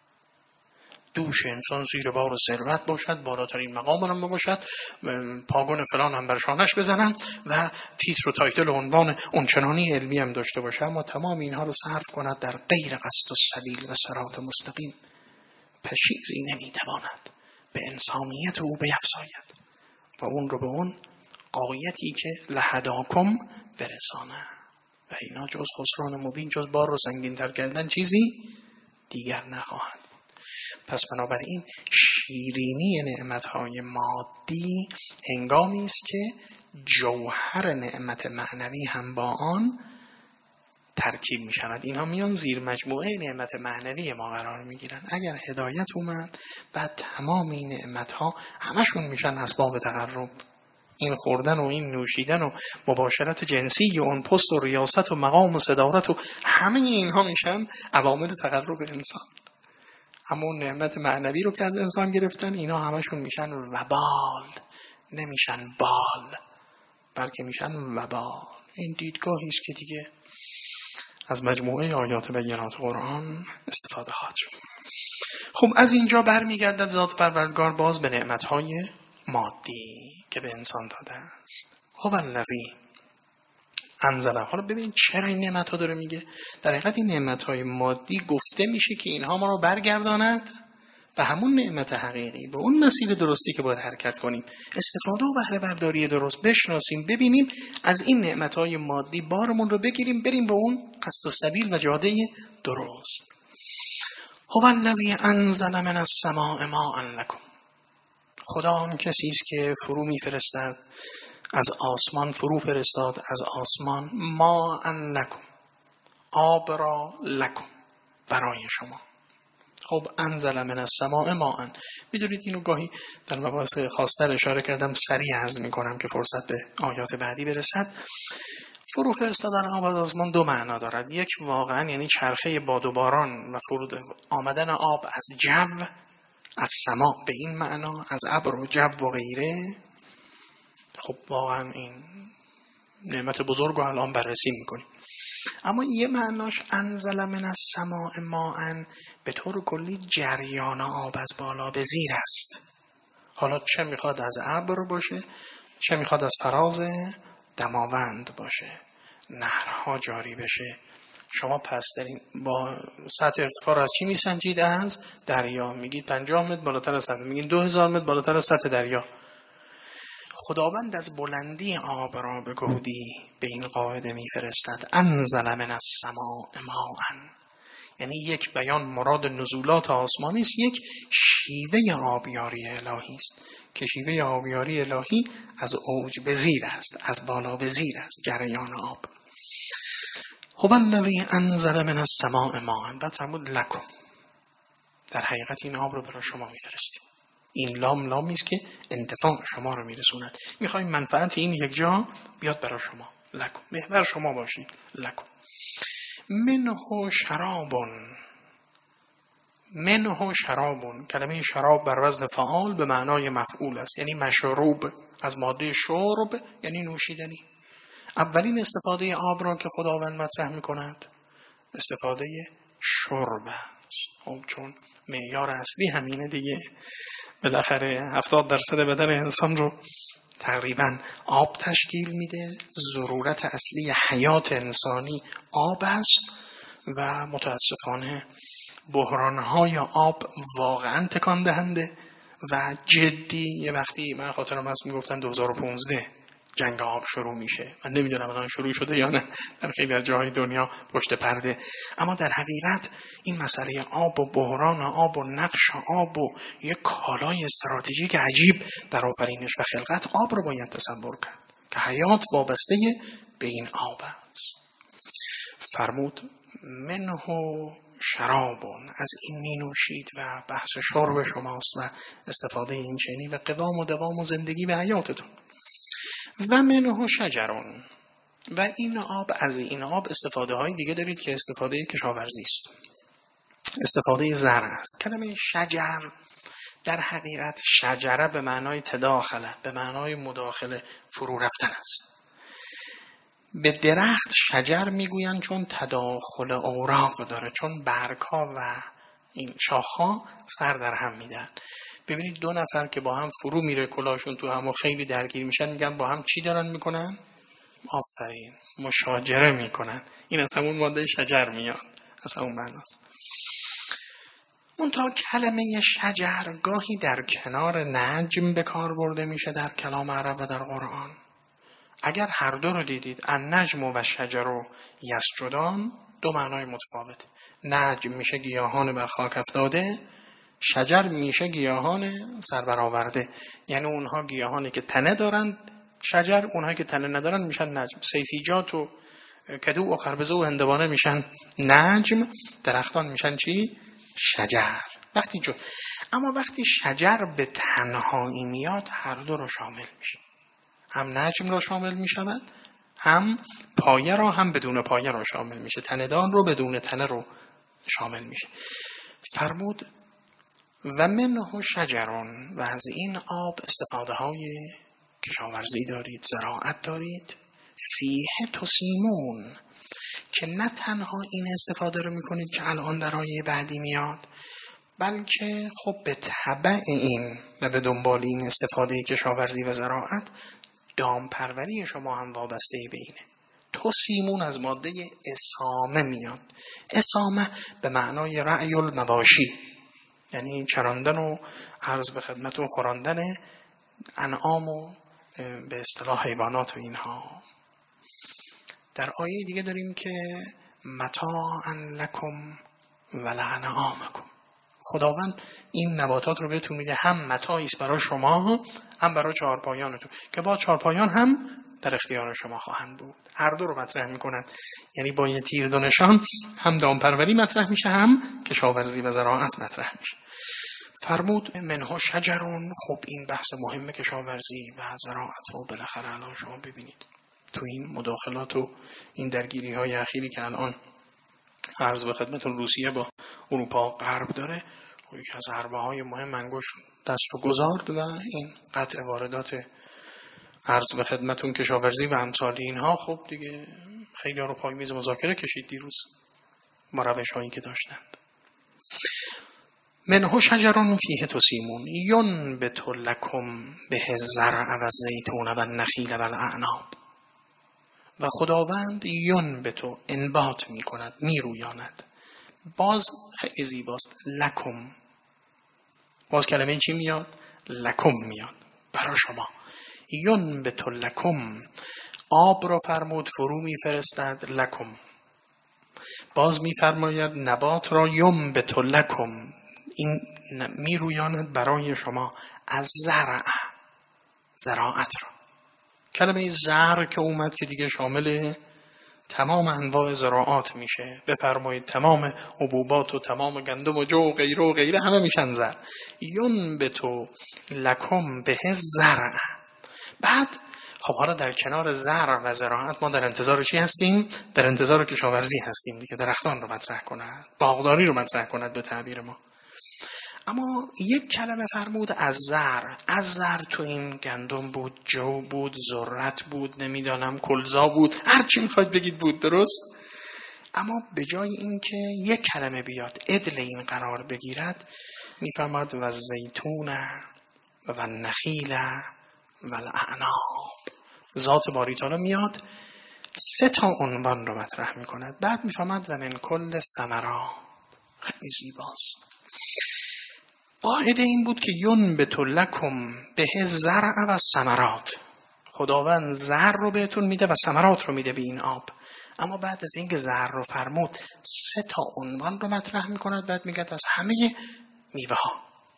دوش انسان زیر بار ثروت باشد، بالاترین مقام هم باشد، پاگون فلان هم بر شانش بزنن و تیتر و تایتل و عنوان اونچنانی علمی هم داشته باشه، اما تمام اینها رو صرف کند در غیر قصد و سبیل و صراط مستقیم، پس چیزی نمیتواند به انسانیت او بیفزاید و اون رو به اون غایتی که لهداکم برسانه و اینا جز خسران مبین، جز بار رو سنگین تر کردن چیزی دیگر نخواهد. پس بنابراین شیرینی نعمتهای مادی هنگامی است که جوهر نعمت معنوی هم با آن ترکیب می شود. اینها میان زیر مجموعه نعمت معنوی ما قرار می گیرن. اگر هدایت اومد، بعد تمام این نعمت ها همشون میشن اسباب تقرب. این خوردن و این نوشیدن و مباشرت جنسی و اون پست و ریاست و مقام و صدارت و همه اینها میشن عوامل تقرب انسان. اما اون نعمت معنوی رو که از انسان گرفتن، اینا همشون میشن وبال، نمیشن بال، بلکه میشن وبال. این دیدگاهی است که دیگه از مجموعه آیات بینات قرآن استفاده خواهد شد. خب از اینجا برمیگردد ذات پروردگار باز به نعمتهای مادی که به انسان داده است. خب الذی انزل. حالا ببینید چرا این نعمت‌ها داره میگه. در حقیقت این نعمت‌های مادی گفته میشه که اینها ما رو برگرداند به همون نعمت حقیقی، به اون مسیر درستی که باید حرکت کنیم، استفاده و بهره برداری درست بشناسیم، ببینیم از این نعمت‌های مادی بارمون رو بگیریم، بریم به اون قصد و سبیل و جاده درست. هو الذی انزل من السماء ماء لکم. خدا آن کسی است که فرو میفرستد از آسمان، فرو فرستاد از آسمان ماء لکم، آب را لکم، برای شما. خب انزل من السماء ماء. میدونید اینو گاهی در مباحث خاص‌تر اشاره کردم، سریع عرض میکنم که فرصت به آیات بعدی برسد. فرو فرستادن آب از آسمان دو معنا دارد. یک واقعا یعنی چرخه باد و باران و فرود آمدن آب از جو، از سما به این معنا، از ابر و جو و غیره. خب واقعا این نعمت بزرگ رو الان بررسی میکنیم. اما یه معناش انزل من السماء ماء به طور کلی جریان آب از بالا به زیر است. حالا چه میخواد از ابر باشه، چه میخواد از فراز دماوند باشه، نهرها جاری بشه. شما پس دارین با سطح ارتفاع رو از چی میسنجید؟ از دریا. میگید پنجاه متر بالاتر از سطح، میگید دو هزار متر بالاتر از سطح دریا. خداوند از بلندی آب را به گودی به این قاعده میفرستد انزل من السماء ماء. یعنی یک بیان مراد نزولات آسمانی است، یک شیوه آبیاری الهی است که شیوه آبیاری الهی از اوج به زیر است، از بالا به زیر است جریان آب. هو الذی انزل من السماء ماء. بعد فرمود لکم، در حقیقت این آب رو برای شما میفرستیم. این لام لامی است که انتفاع شما رو میرسوند. میخوایم منفعت این یک جا بیاد برای شما. لکم، محور شما باشید. لکم منه شرابون. منه شرابون، کلمه شراب بر وزن فعال به معنای مفعول است، یعنی مشروب، از ماده شرب یعنی نوشیدنی. اولین استفاده آب را که خداوند مطرح میکند استفاده شرب است. خب چون معیار اصلی همینه دیگه، بالاخره هفتاد درصد بدن انسان رو تقریبا آب تشکیل میده. ضرورت اصلی حیات انسانی آب است و متاسفانه بحرانهای آب واقعا تکان دهنده و جدی. یه وقتی من خاطرم هست میگفتن دو هزار و پانزده جنگ آب شروع میشه. من نمیدونم الان شروع شده یا نه، در خیلی از جاهای دنیا پشت پرده. اما در حقیقت این مسئله آب و بحران آب و نقش آب و یک کالای استراتژیک عجیب در آفرینش و خلقت آب رو باید تصور کرد که حیات وابسته به این آب است. فرمود منه شرابون، از این می نوشید و بحث شرب شماست و استفاده این چنی و قوام و دوام و زندگی و حیاتتون. و منه شجرون، و این آب، از این آب استفاده های دیگه دارید که استفاده کشاورزی است، استفاده زرع است. کلمه شجر در حقیقت شجره به معنای تداخله، به معنای مداخله، فرو رفتن است. به درخت شجر میگوین چون تداخل اوراق داره، چون برگ‌ها و این شاخ‌ها سر در هم میدن. ببینید دو نفر که با هم فرو میره کلاشون تو هم و خیلی درگیر میشن، میگن با هم چی دارن میکنن؟ آفرین، مشاجره میکنن. این از همون ماده شجر میاد، از همون معناست. اون تا کلمه شجر گاهی در کنار نجم به کار برده میشه در کلام عرب و در قرآن. اگر هر دو رو دیدید، النجم و شجر و یسجدان، دو معنای متفاوت. نجم میشه گیاهان بر خاک افتاده، شجر میشه گیاهان سربرآورده. یعنی اونها گیاهانی که تنه دارن شجر، اونها که تنه ندارن میشن نجم. سیفیجات و کدو و خربزه و هندوانه میشن نجم، درختان میشن چی؟ شجر. وقتی جو اما وقتی شجر به تنهایی میاد هر دو رو شامل میشه، هم نجم رو شامل میشود، هم پایه رو هم بدون پایه رو شامل میشه، تنه‌دار رو بدون تنه رو شامل میشه. فرمود و منه شجرون، و از این آب استفاده های کشاورزی دارید، زراعت دارید. فیه تسیمون، که نه تنها این استفاده رو میکنید که الان در آیه بعدی میاد، بلکه خب به تبع این و به دنبال این استفاده کشاورزی و زراعت دام پروری شما هم وابسته به اینه. تسیمون از ماده اسامه میاد. اسامه به معنای رعی المواشی، یعنی چراندن و عرض به خدمت و خوراندن انعام و به اصطلاح حیوانات و اینها. در آیه دیگه داریم که متاعا لکم و لانعامکم. خداوند این نباتات رو بهتون میده، هم متاعی است برای شما هم برای چهارپایانتون، که با چهارپایان هم در اختیار شما خواهند بود. هر دو رو مطرح میکنند. یعنی با یه تیر دو نشان هم دامپروری مطرح میشه، هم کشاورزی و زراعت مطرح میشه. فرمود منها شجرون. خب این بحث مهم کشاورزی و زراعت و بالاخره الان شما ببینید تو این مداخلات و این درگیری های اخیری که الان عرض به خدمتون روسیه با اروپا غرب داره، یکی از حربه های مهم انگوش دست رو گذارد و این قطع واردات عرض به خدمتون کشاورزی و امثال اینها خب دیگه خیلی ها رو پای میز مذاکره کشید دیروز با روش هایی که داشتند. منه شجرون فیه تسیمون ینبت لکم به الزرع و الزیتون و النخیل و الاعناب. و خداوند ینبت انبات می کند، می رویاند. باز خیلی زیباست، لکم. باز کلمه چی میاد؟ لکم میاد، برای شما. ینبت لکم، آب را فرمود فرو می فرستد لکم. باز می فرماید نبات را ینبت لکم، این می رویاند برای شما. از زرع، زراعت را. کلمه زرع که اومد که دیگه شامل تمام انواع زراعات میشه. بفرمایید تمام حبوبات و تمام گندم و جو و غیره و غیره همه میشن زرع. ینبت لکم به زرع. بعد خب حالا در کنار زرع و زراعت ما در انتظار چی هستیم؟ در انتظار کشاورزی هستیم دیگه. درختان رو مطرح کند، باغداری رو مطرح کند به تعبیر ما. اما یک کلمه فرمود از زرع. از زرع تو این گندم بود، جو بود، ذرت بود، نمیدانم کلزا بود، هر چی میخواید بگید بود، درست؟ اما به جای اینکه یک کلمه بیاد عدل این قرار بگیرد، میفرماد و زیتون و نخیل و الاعناب. ذات باری تعالی میاد سه تا عنوان رو مطرح میکند. بعد میفرماد و من کل ثمرات. خیلی زیباست. قاعده این بود که ینبت لکم به زرع و ثمرات. خداوند زرع رو بهتون میده و ثمرات رو میده به این آب. اما بعد از اینکه زرع رو فرمود سه تا عنوان رو مطرح میکند. بعد میگه از همه میوه ها.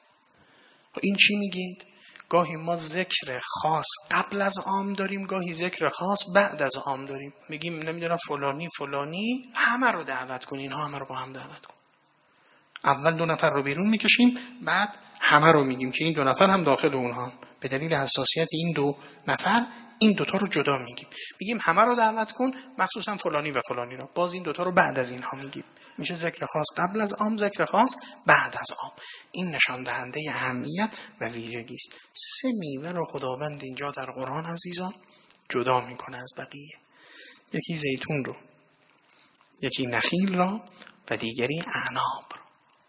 این چی میگید؟ گاهی ما ذکر خاص قبل از عام داریم، گاهی ذکر خاص بعد از عام داریم. میگیم نمیدونم فلانی فلانی همه رو دعوت کن، اینها همه رو با هم دعوت کن. اول دو نفر رو بیرون میکشیم، بعد همه رو میگیم که این دو نفر هم داخل اونها. به دلیل حساسیت این دو نفر این دوتا رو جدا میگیم. میگیم همه رو دعوت کن، مخصوصا فلانی و فلانی رو. باز این دوتا رو بعد از اینها میگیم. میشه ذکر خاص قبل از عام، ذکر خاص بعد از عام. این نشان دهنده اهمیت و ویژگی است. سه میوه رو خداوند اینجا در قرآن عزیزان جدا میکنه از بقیه. یکی زیتون رو، یکی نخیل را و دیگری اعناب رو.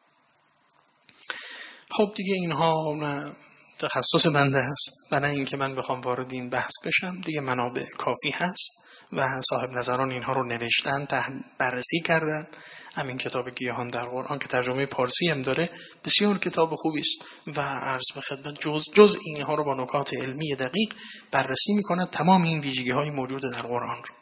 خب دیگه اینها نه تخصص بنده هست و نه اینکه من بخوام وارد این بحث بشم. دیگه منابع کافی هست و صاحب نظران اینها رو نوشتن، بررسی کردن. همین کتاب گیاهان در قرآن که ترجمه پارسی هم داره بسیار کتاب خوبی است و عرض به خدمت جز جز اینها رو با نکات علمی دقیق بررسی میکنه، تمام این ویژگی های موجود در قرآن رو.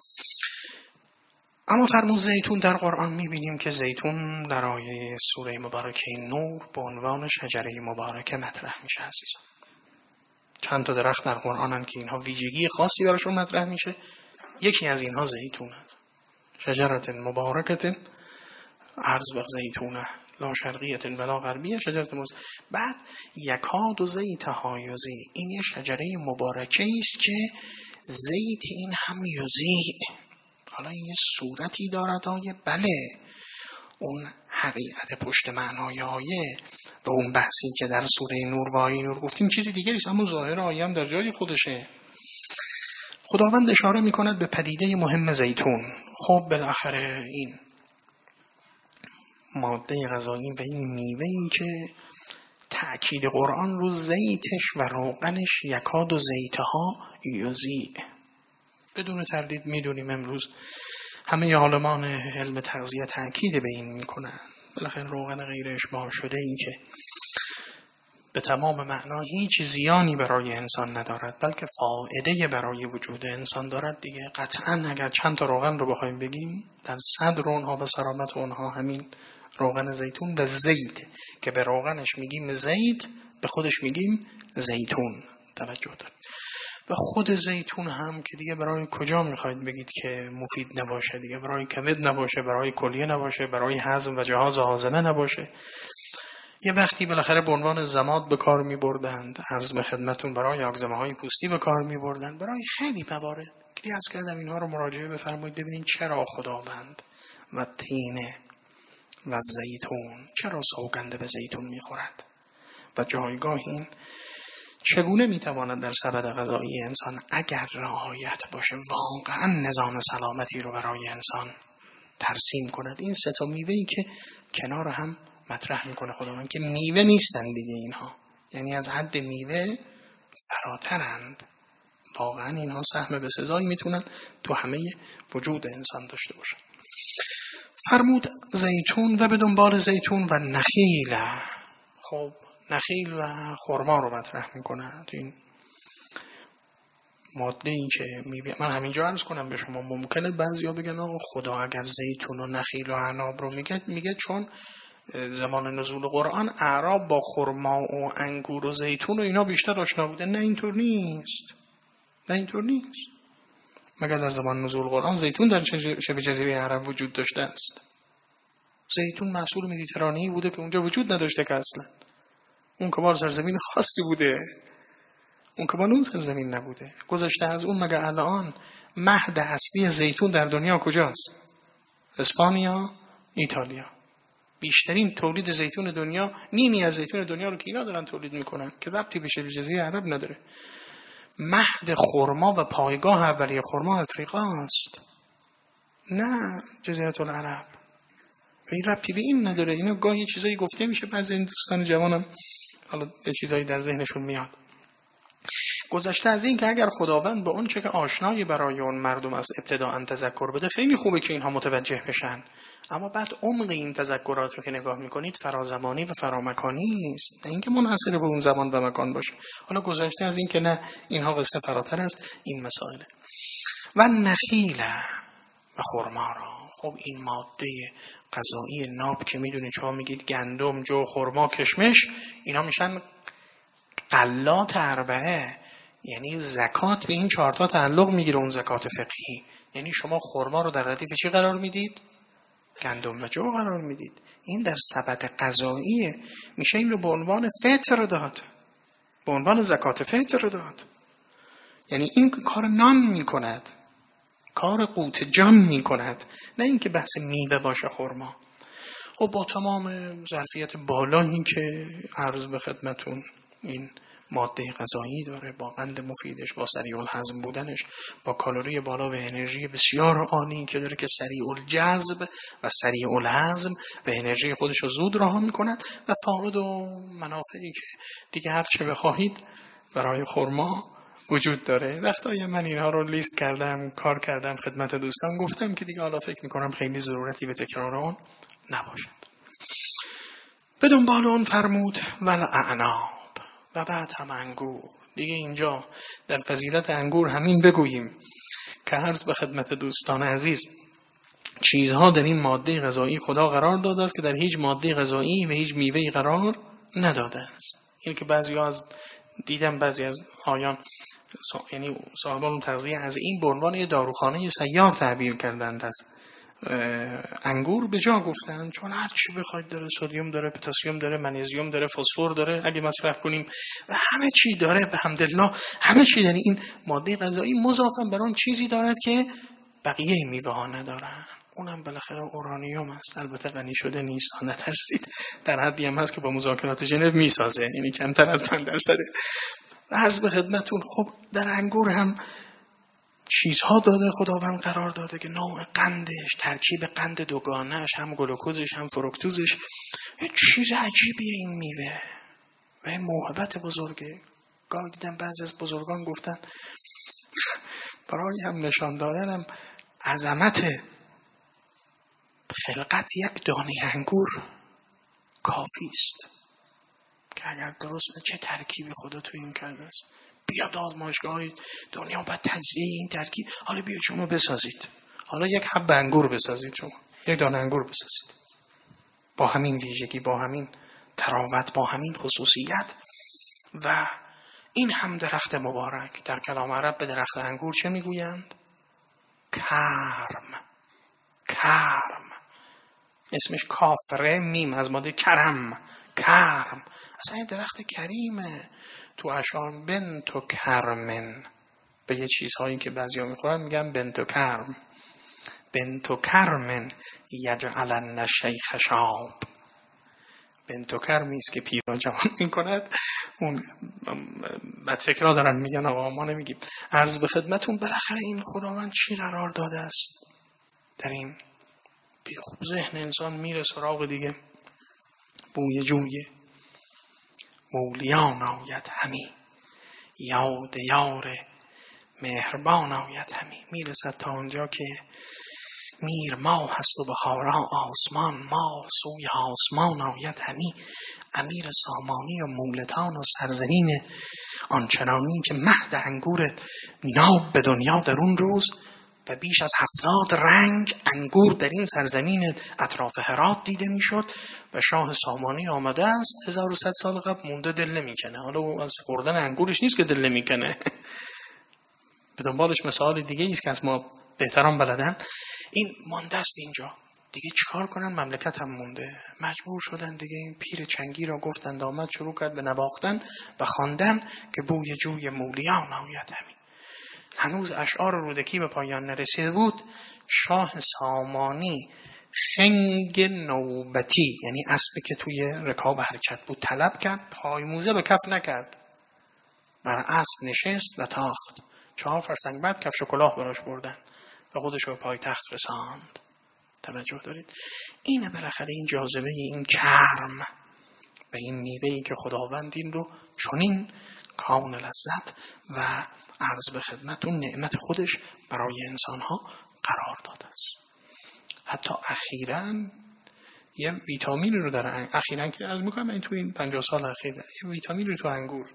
اما فرمود زیتون در قرآن میبینیم که زیتون در آیه سوره مبارکه نور به عنوان شجره مبارکه مطرح میشه عزیزان. چند تا درخت در قرآن هم که اینها ویژگی خاصی براشون مطرح میشه. یکی از اینها زیتون است. شجرت مبارکت عرض به زیتونه لا شرقیت ولا غربیه شجرت موز. بعد یکاد و زیتها یوزی. این یه شجره مبارکه است که زیت این هم یوزی. حالا این یه صورتی دارد آیه، بله اون حقیقت پشت معنای آیه و اون بحثی که در سوره نور و آیه نور گفتیم چیزی دیگری است، اما ظاهر آیه هم در جای خودشه. خداوند اشاره میکند به پدیده مهم زیتون. خب بالاخره این ماده غذایی و این میوه‌ای که تأکید قرآن رو زیتش و روغنش یکاد و زیتها یوزی. بدون تردید میدونیم امروز همه عالمان علم تغذیه تأکید به این میکنن. بالاخره روغن غیر اشباع شده این که به تمام معنا هیچ زیانی برای انسان ندارد بلکه فایده برای وجود انسان دارد دیگه. قطعا اگر چند تا روغن رو بخوایم بگیم در صدر اونها و سرامت اونها همین روغن زیتون و زیت که به روغنش میگیم زیت به خودش میگیم زیتون. توجه دارید. و خود زیتون هم که دیگه برای کجا میخواید بگید که مفید نباشه؟ دیگه برای کبد نباشه، برای کلیه نباشه، برای هضم و جهاز هاضمه نباشه. یه وقتی بالاخره به عنوان ضماد به کار می‌بردند، عرض به خدمتون برای آگزمه‌های پوستی به کار می‌بردند، برای خیلی موارد. که عرض کردم اینها رو مراجعه بفرمایید ببینید چرا خداوند و تینه و زیتون چرا سوگند به زیتون می‌خورد و جایگاه این چگونه می‌تواند در سبد غذایی انسان اگر رعایت باشه واقعا نظام سلامتی رو برای انسان ترسیم کند. این سه تا میوه‌ای که کنار هم مطرح میکنه خداوند که میوه نیستن دیگه اینها، یعنی از حد میوه فراترند، واقعا اینها سهم به سزایی میتونن تو همه وجود انسان داشته باشن. فرمود زیتون و به دنبال زیتون و نخیل. خب نخیل و خرما رو مطرح میکنه. این ماده این که میبین، من همینجا عرض کنم به شما، ممکنه بعضیا بگن آقا خدا اگر زیتون و نخیل و عناب رو میگه میگه چون زمان نزول قرآن اعراب با خرما و انگور و زیتون و اینا بیشتر آشنا بوده. نه اینطور نیست، نه اینطور نیست. مگر در زمان نزول قرآن زیتون در شبه جزیره عرب وجود داشته است؟ زیتون محصول مدیترانه‌ای بوده که اونجا وجود نداشته که اصلا. اون که بار سرزمین خاصی بوده، اون که بار اون سرزمین نبوده. گذشته از اون مگر الان مهد اصلی زیتون در دنیا کجاست؟ اسپانیا، ایتالیا. بیشترین تولید زیتون دنیا، نیمی از زیتون دنیا رو که اینا دارن تولید میکنن که ربطی به شبه جزیره عرب نداره. مهد خرما و پایگاه اولیه خرما افریقا است، نه جزیره العرب. این ربطی به این نداره. اینا گاهی چیزایی گفته میشه، بعضی این دوستان جوانم حالا یه چیزایی در ذهنشون میاد. گذشته از این که اگر خداوند به اون چه که آشنایی برای اون مردم از ابتدا تذکر بده، خیلی خوبه که اینها متوجه بشن، اما بعد عمق این تذکرات رو که نگاه میکنید فرازمانی و فرامکانی است، نه اینکه منحصر به اون زمان و مکان باشه. حالا گذشته از این که نه اینها قصه فراتر است، این مسائله. و نخیل و خرما را، خب این ماده غذایی ناب که میدونید شما میگید گندم، جو، خرما، کشمش، اینا میشن غلات اربعه، یعنی زکات به این چهار تا تعلق میگیره. اون زکات فقهی یعنی شما خرما رو در ردیف چی قرار میدید؟ گندم و جو قرار میدید. این در سبد غذاییه، میشه این رو به عنوان فطر داد، به عنوان زکات فطر داد. یعنی این کار نان میکند، کار قوت جان میکند، نه اینکه بحث میوه باشه خرما. خب با تمام ظرفیت بالایی که عرض به خدمتون این ماده غذایی داره، با قند مفیدش، با سریع الهضم بودنش، با کالری بالا و انرژی بسیار عالی که داره که سریع الجذب و سریع الهضم و انرژی خودش رو زود رها میکند و فواید و منافعی که دیگه هر چه بخواهید برای خرما وجود داره. وقتایی من اینها رو لیست کردم، کار کردم، خدمت دوستان گفتم که دیگه حالا فکر میکنم خیلی ضرورتی به تکرار اون نباشد. به دنبال اون فرمود ول اعناب، و بعد هم انگور. دیگه اینجا در فضیلت انگور همین بگوییم که عرض به خدمت دوستان عزیز چیزها در این ماده غذایی خدا قرار داده است که در هیچ ماده غذایی و هیچ میوه‌ای قرار نداده است. این که بعضی از دیدم بعضی از آیان یعنی صاحبان تغذیه از این به عنوان یه داروخانه سیار تعبیر کردند، از انگور به جا گفتن، چون هر چی بخواید داره، سدیم داره، پتاسیم داره، منیزیم داره، فسفر داره، اگه مصرف کنیم و همه چی داره، به حمدالله همه چی داره. این ماده غذایی مضافاً بر اون چیزی دارد که بقیه میوه ها ندارن، اونم بالاخره اورانیوم است. البته غنی شده نیست، نترسید، در حدی هم هست که با مذاکرات ژنو میسازه، یعنی کمتر از پنج درصد. عرض به خدمتون خب در انگور هم چیزها داده، خداوند قرار داده که نوع قندش، ترکیب قند دوگانه‌اش، هم گلوکوزش هم فروکتوزش، یه چیز عجیبیه این میوه و این موهبت بزرگه. گاهی دیدم بعضی از بزرگان گفتن برای هم نشان دادنم عظمت خلقت یک دانه انگور کافی است که اگر درست چه ترکیبی خدا تو این کرده است. بیاد آزمایشگاه دنیا باید تجزیه این ترکیب، حالا بیاید شما بسازید، حالا یک حب انگور بسازید، شما یک دانه انگور بسازید با همین ویژگی، با همین تراوت، با همین خصوصیت و این هم درخت مبارک. در کلام عرب به درخت انگور چه میگویند؟ کرم. کرم اسمش کافره میم از ماده کرم. کرم اصلا این درخت کریمه. تو اشعار بنت و کرمن، به یه چیزهایی که بعضیا میخورن میگن بنت و کرم. بنت و کرمن یجعلن الشیخ شاب. بنت و کرمی است که پیرا جوان میکند. اون بدفکرها دارن میگن آقا ما نمیگیم. عرض به خدمتون بالاخره این خداوند چی قرار داده است در این؟ خوب ذهن انسان میره سراغ دیگه. بوی جوی مولیان آید همی، یاد یار مهربان آید همی. میرسد تا اونجا که میر ماه هست و بهارا آسمان، ماه سوی آسمان آید همی. امیر سامانی و مولتان و سرزمین آنچنانی که مهد انگور ناب به دنیا در اون روز و بیش از هفتاد رنگ انگور در این سرزمین اطراف هرات دیده میشد و شاه سامانی آمده است هزار و صد سال قبل مونده دل نمیکنه. حالا او از خوردن انگورش نیست که دل نمیکنه، به دنبالش مثال دیگه ایست که از ما بهتران بلدن. این مانده است اینجا دیگه چیکار کنن؟ مملکت هم مونده. مجبور شدن دیگه این پیر چنگی را گفتند آمد شروع کرد به نواختن و خواندن که بوی جوی مولیان آید همی. هنوز اشعار رودکی به پایان نرسیده بود. شاه سامانی خنگ نوبتی، یعنی اسبی که توی رکاب حرکت بود، طلب کرد. پای موزه به کف نکرد، بر اسب نشست و تاخت. چهار فرسنگ بعد کفش و کلاه براش بردن و خودش رو پای تخت رساند. توجه دارید؟ اینه بالاخره این جاذبه این کرم و این میوه‌ای که خداوند این رو چنین کان لذت و عرض به خدمتون نعمت خودش برای انسانها قرار داده است. حتی اخیراً یه ویتامین رو داره، اخیراً که از میکنم این تو این پنجاه سال اخیر یه ویتامین رو تو انگور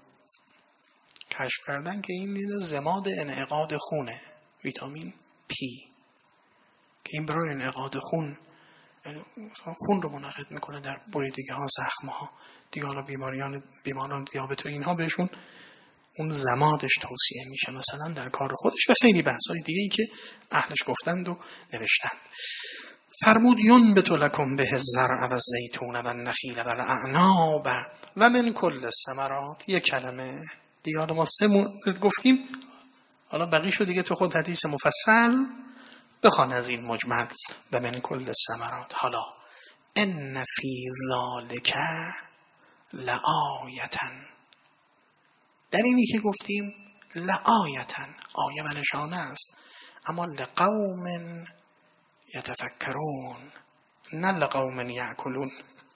کشف کردن که این ضماد انعقاد خونه، ویتامین پی، که این برای انعقاد خون خون رو منعقد میکنه در بریدگی ها، زخم ها دیگه. حالا بیماریان بیماران دیابت و اینها بهشون اون ضمادش توصیه میشه مثلا در کار خودش و خیلی بحثای دیگه ای که اهلش گفتند و نوشتند. فرمود ینبت لکم به الزرع و الزیتون و النخیل و الاعناب و من کل الثمرات. یک کلمه دیگه حالا ما سه مورد گفتیم، حالا بقیشو دیگه تو خود حدیث مفصل بخوان از این مجمل و من کل الثمرات. حالا ان فی ذالک لآیةً، در اینی که گفتیم لآیةً، آیه و نشانه است، اما لقوم یتفکرون نه لقوم یأکلون،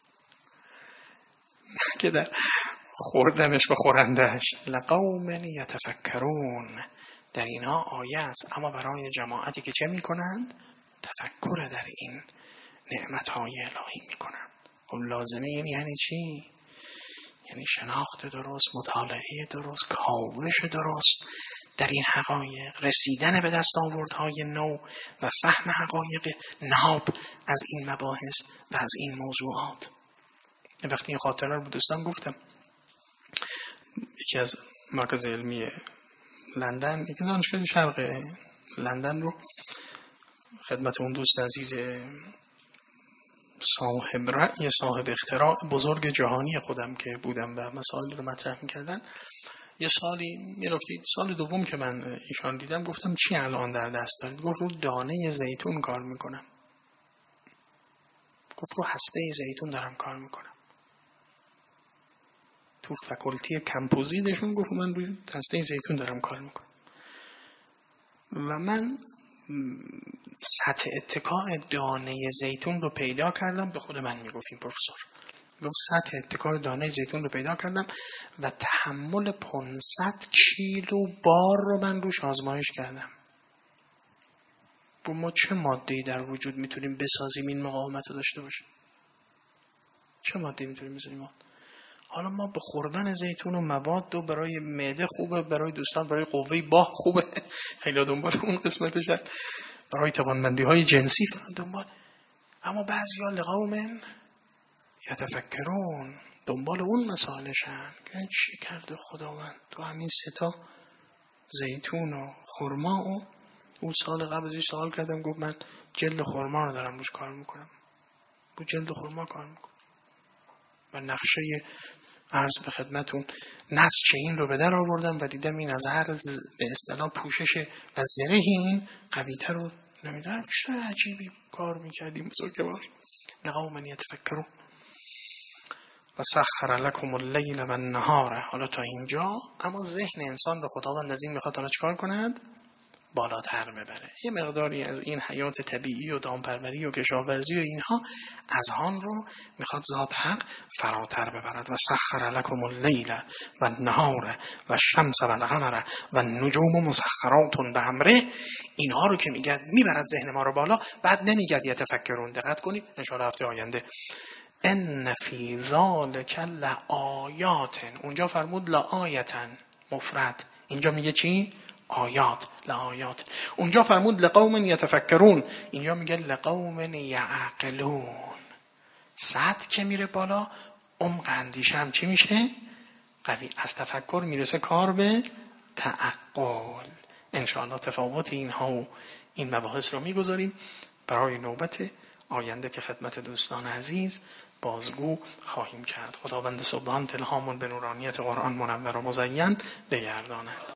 که در خوردنش و خورندش. لقوم یتفکرون، در اینها آیه است، اما برای جماعتی که چه میکنند؟ تفکر در این نعمتهای الهی میکنند. خب لازمه این یعنی چی؟ یعنی شناخت درست، مطالعه درست، کاوش درست در این حقایق، رسیدن به دستاوردهای نو و فهم حقایق ناب از این مباحث و از این موضوعات. وقتی این خاطره رو به دوستان گفتم، یکی از مرکز علمی لندن، یکی دانشگاه شرق لندن رو خدمت اون دوست عزیز صاحب رأی، صاحب اختراع بزرگ جهانی خودم که بودم و مسائل رو مطرح می‌کردن، یه سالی میرفتید، سال دوم که من ایشان دیدم گفتم چی الان در دست دارید؟ گفت رو دانه زیتون کار میکنم. گفت رو هسته زیتون دارم کار میکنم. تو فکلتی کمپوزیتشون گفت من روی هسته زیتون دارم کار میکنم. و من سطح اتکاء دانه زیتون رو پیدا کردم. به خود من میگفت این پروفسور، گفت سطح اتکاء دانه زیتون رو پیدا کردم و تحمل پانصد کیلو بار رو من روش آزمایش کردم. با ما چه ماده‌ای در وجود میتونیم بسازیم این مقاومت رو داشته باشیم؟ چه ماده‌ای میتونیم بسازیم؟ حالا ما به خوردن زیتون و مواد و برای معده خوبه، برای دوستان برای قوه باه خوبه، خیلی دنبال اون قسمتش هست، برای توانمندی های جنسی دنبال. اما بعضیا لقوم یتفکرون، دنبال اون مسائلشن که چی کرده خداوند تو همین سه تا زیتون و خرما. و اون سال قبل ازش سوال کردم، گفت من جلد خرما رو دارم روش کار میکنم، رو جلد خرما کار میکنم و نقشه عرض به خدمتون نسج این رو به در آوردم و دیدم این از هر به اصطلاح پوشش و زره این قوی‌تر رو نمیدونم چه عجیبی کار میکردیم بزرگوار. لقوم یتفکرون و سخر لکم اللیل و النهار. حالا تا اینجا اما ذهن انسان رو خداوند از این میخواد حالا چیکار کند؟ بالاتر ببره. یه مقداری از این حیات طبیعی و دامپروری و کشاورزی و اینها از آن رو میخواد ذات حق فراتر ببرد. و سخر لکم اللیل و النهار و الشمس و القمر و النجوم مسخرات بامره. اینها رو که میگه میبرد ذهن ما رو بالا، بعد نمیگه یتفکرون. دقت کنید ان شاء الله هفته آینده ان فی ذالک لآیات. اونجا فرمود لآیتا مفرد، اینجا میگه چی؟ آیات، لآیات. اونجا فرمود لقوم یتفکرون، اینجا میگه لقوم یعقلون. سطح که میره بالا، عمق اندیشه هم چی میشه؟ قوی. از تفکر میرسه کار به تعقل. انشاءالله تفاوت اینها و این مباحث رو میگذاریم برای نوبت آینده که خدمت دوستان عزیز بازگو خواهیم کرد. خداوند سبحان الهامون به نورانیت قرآن منور و مزین بگرداند.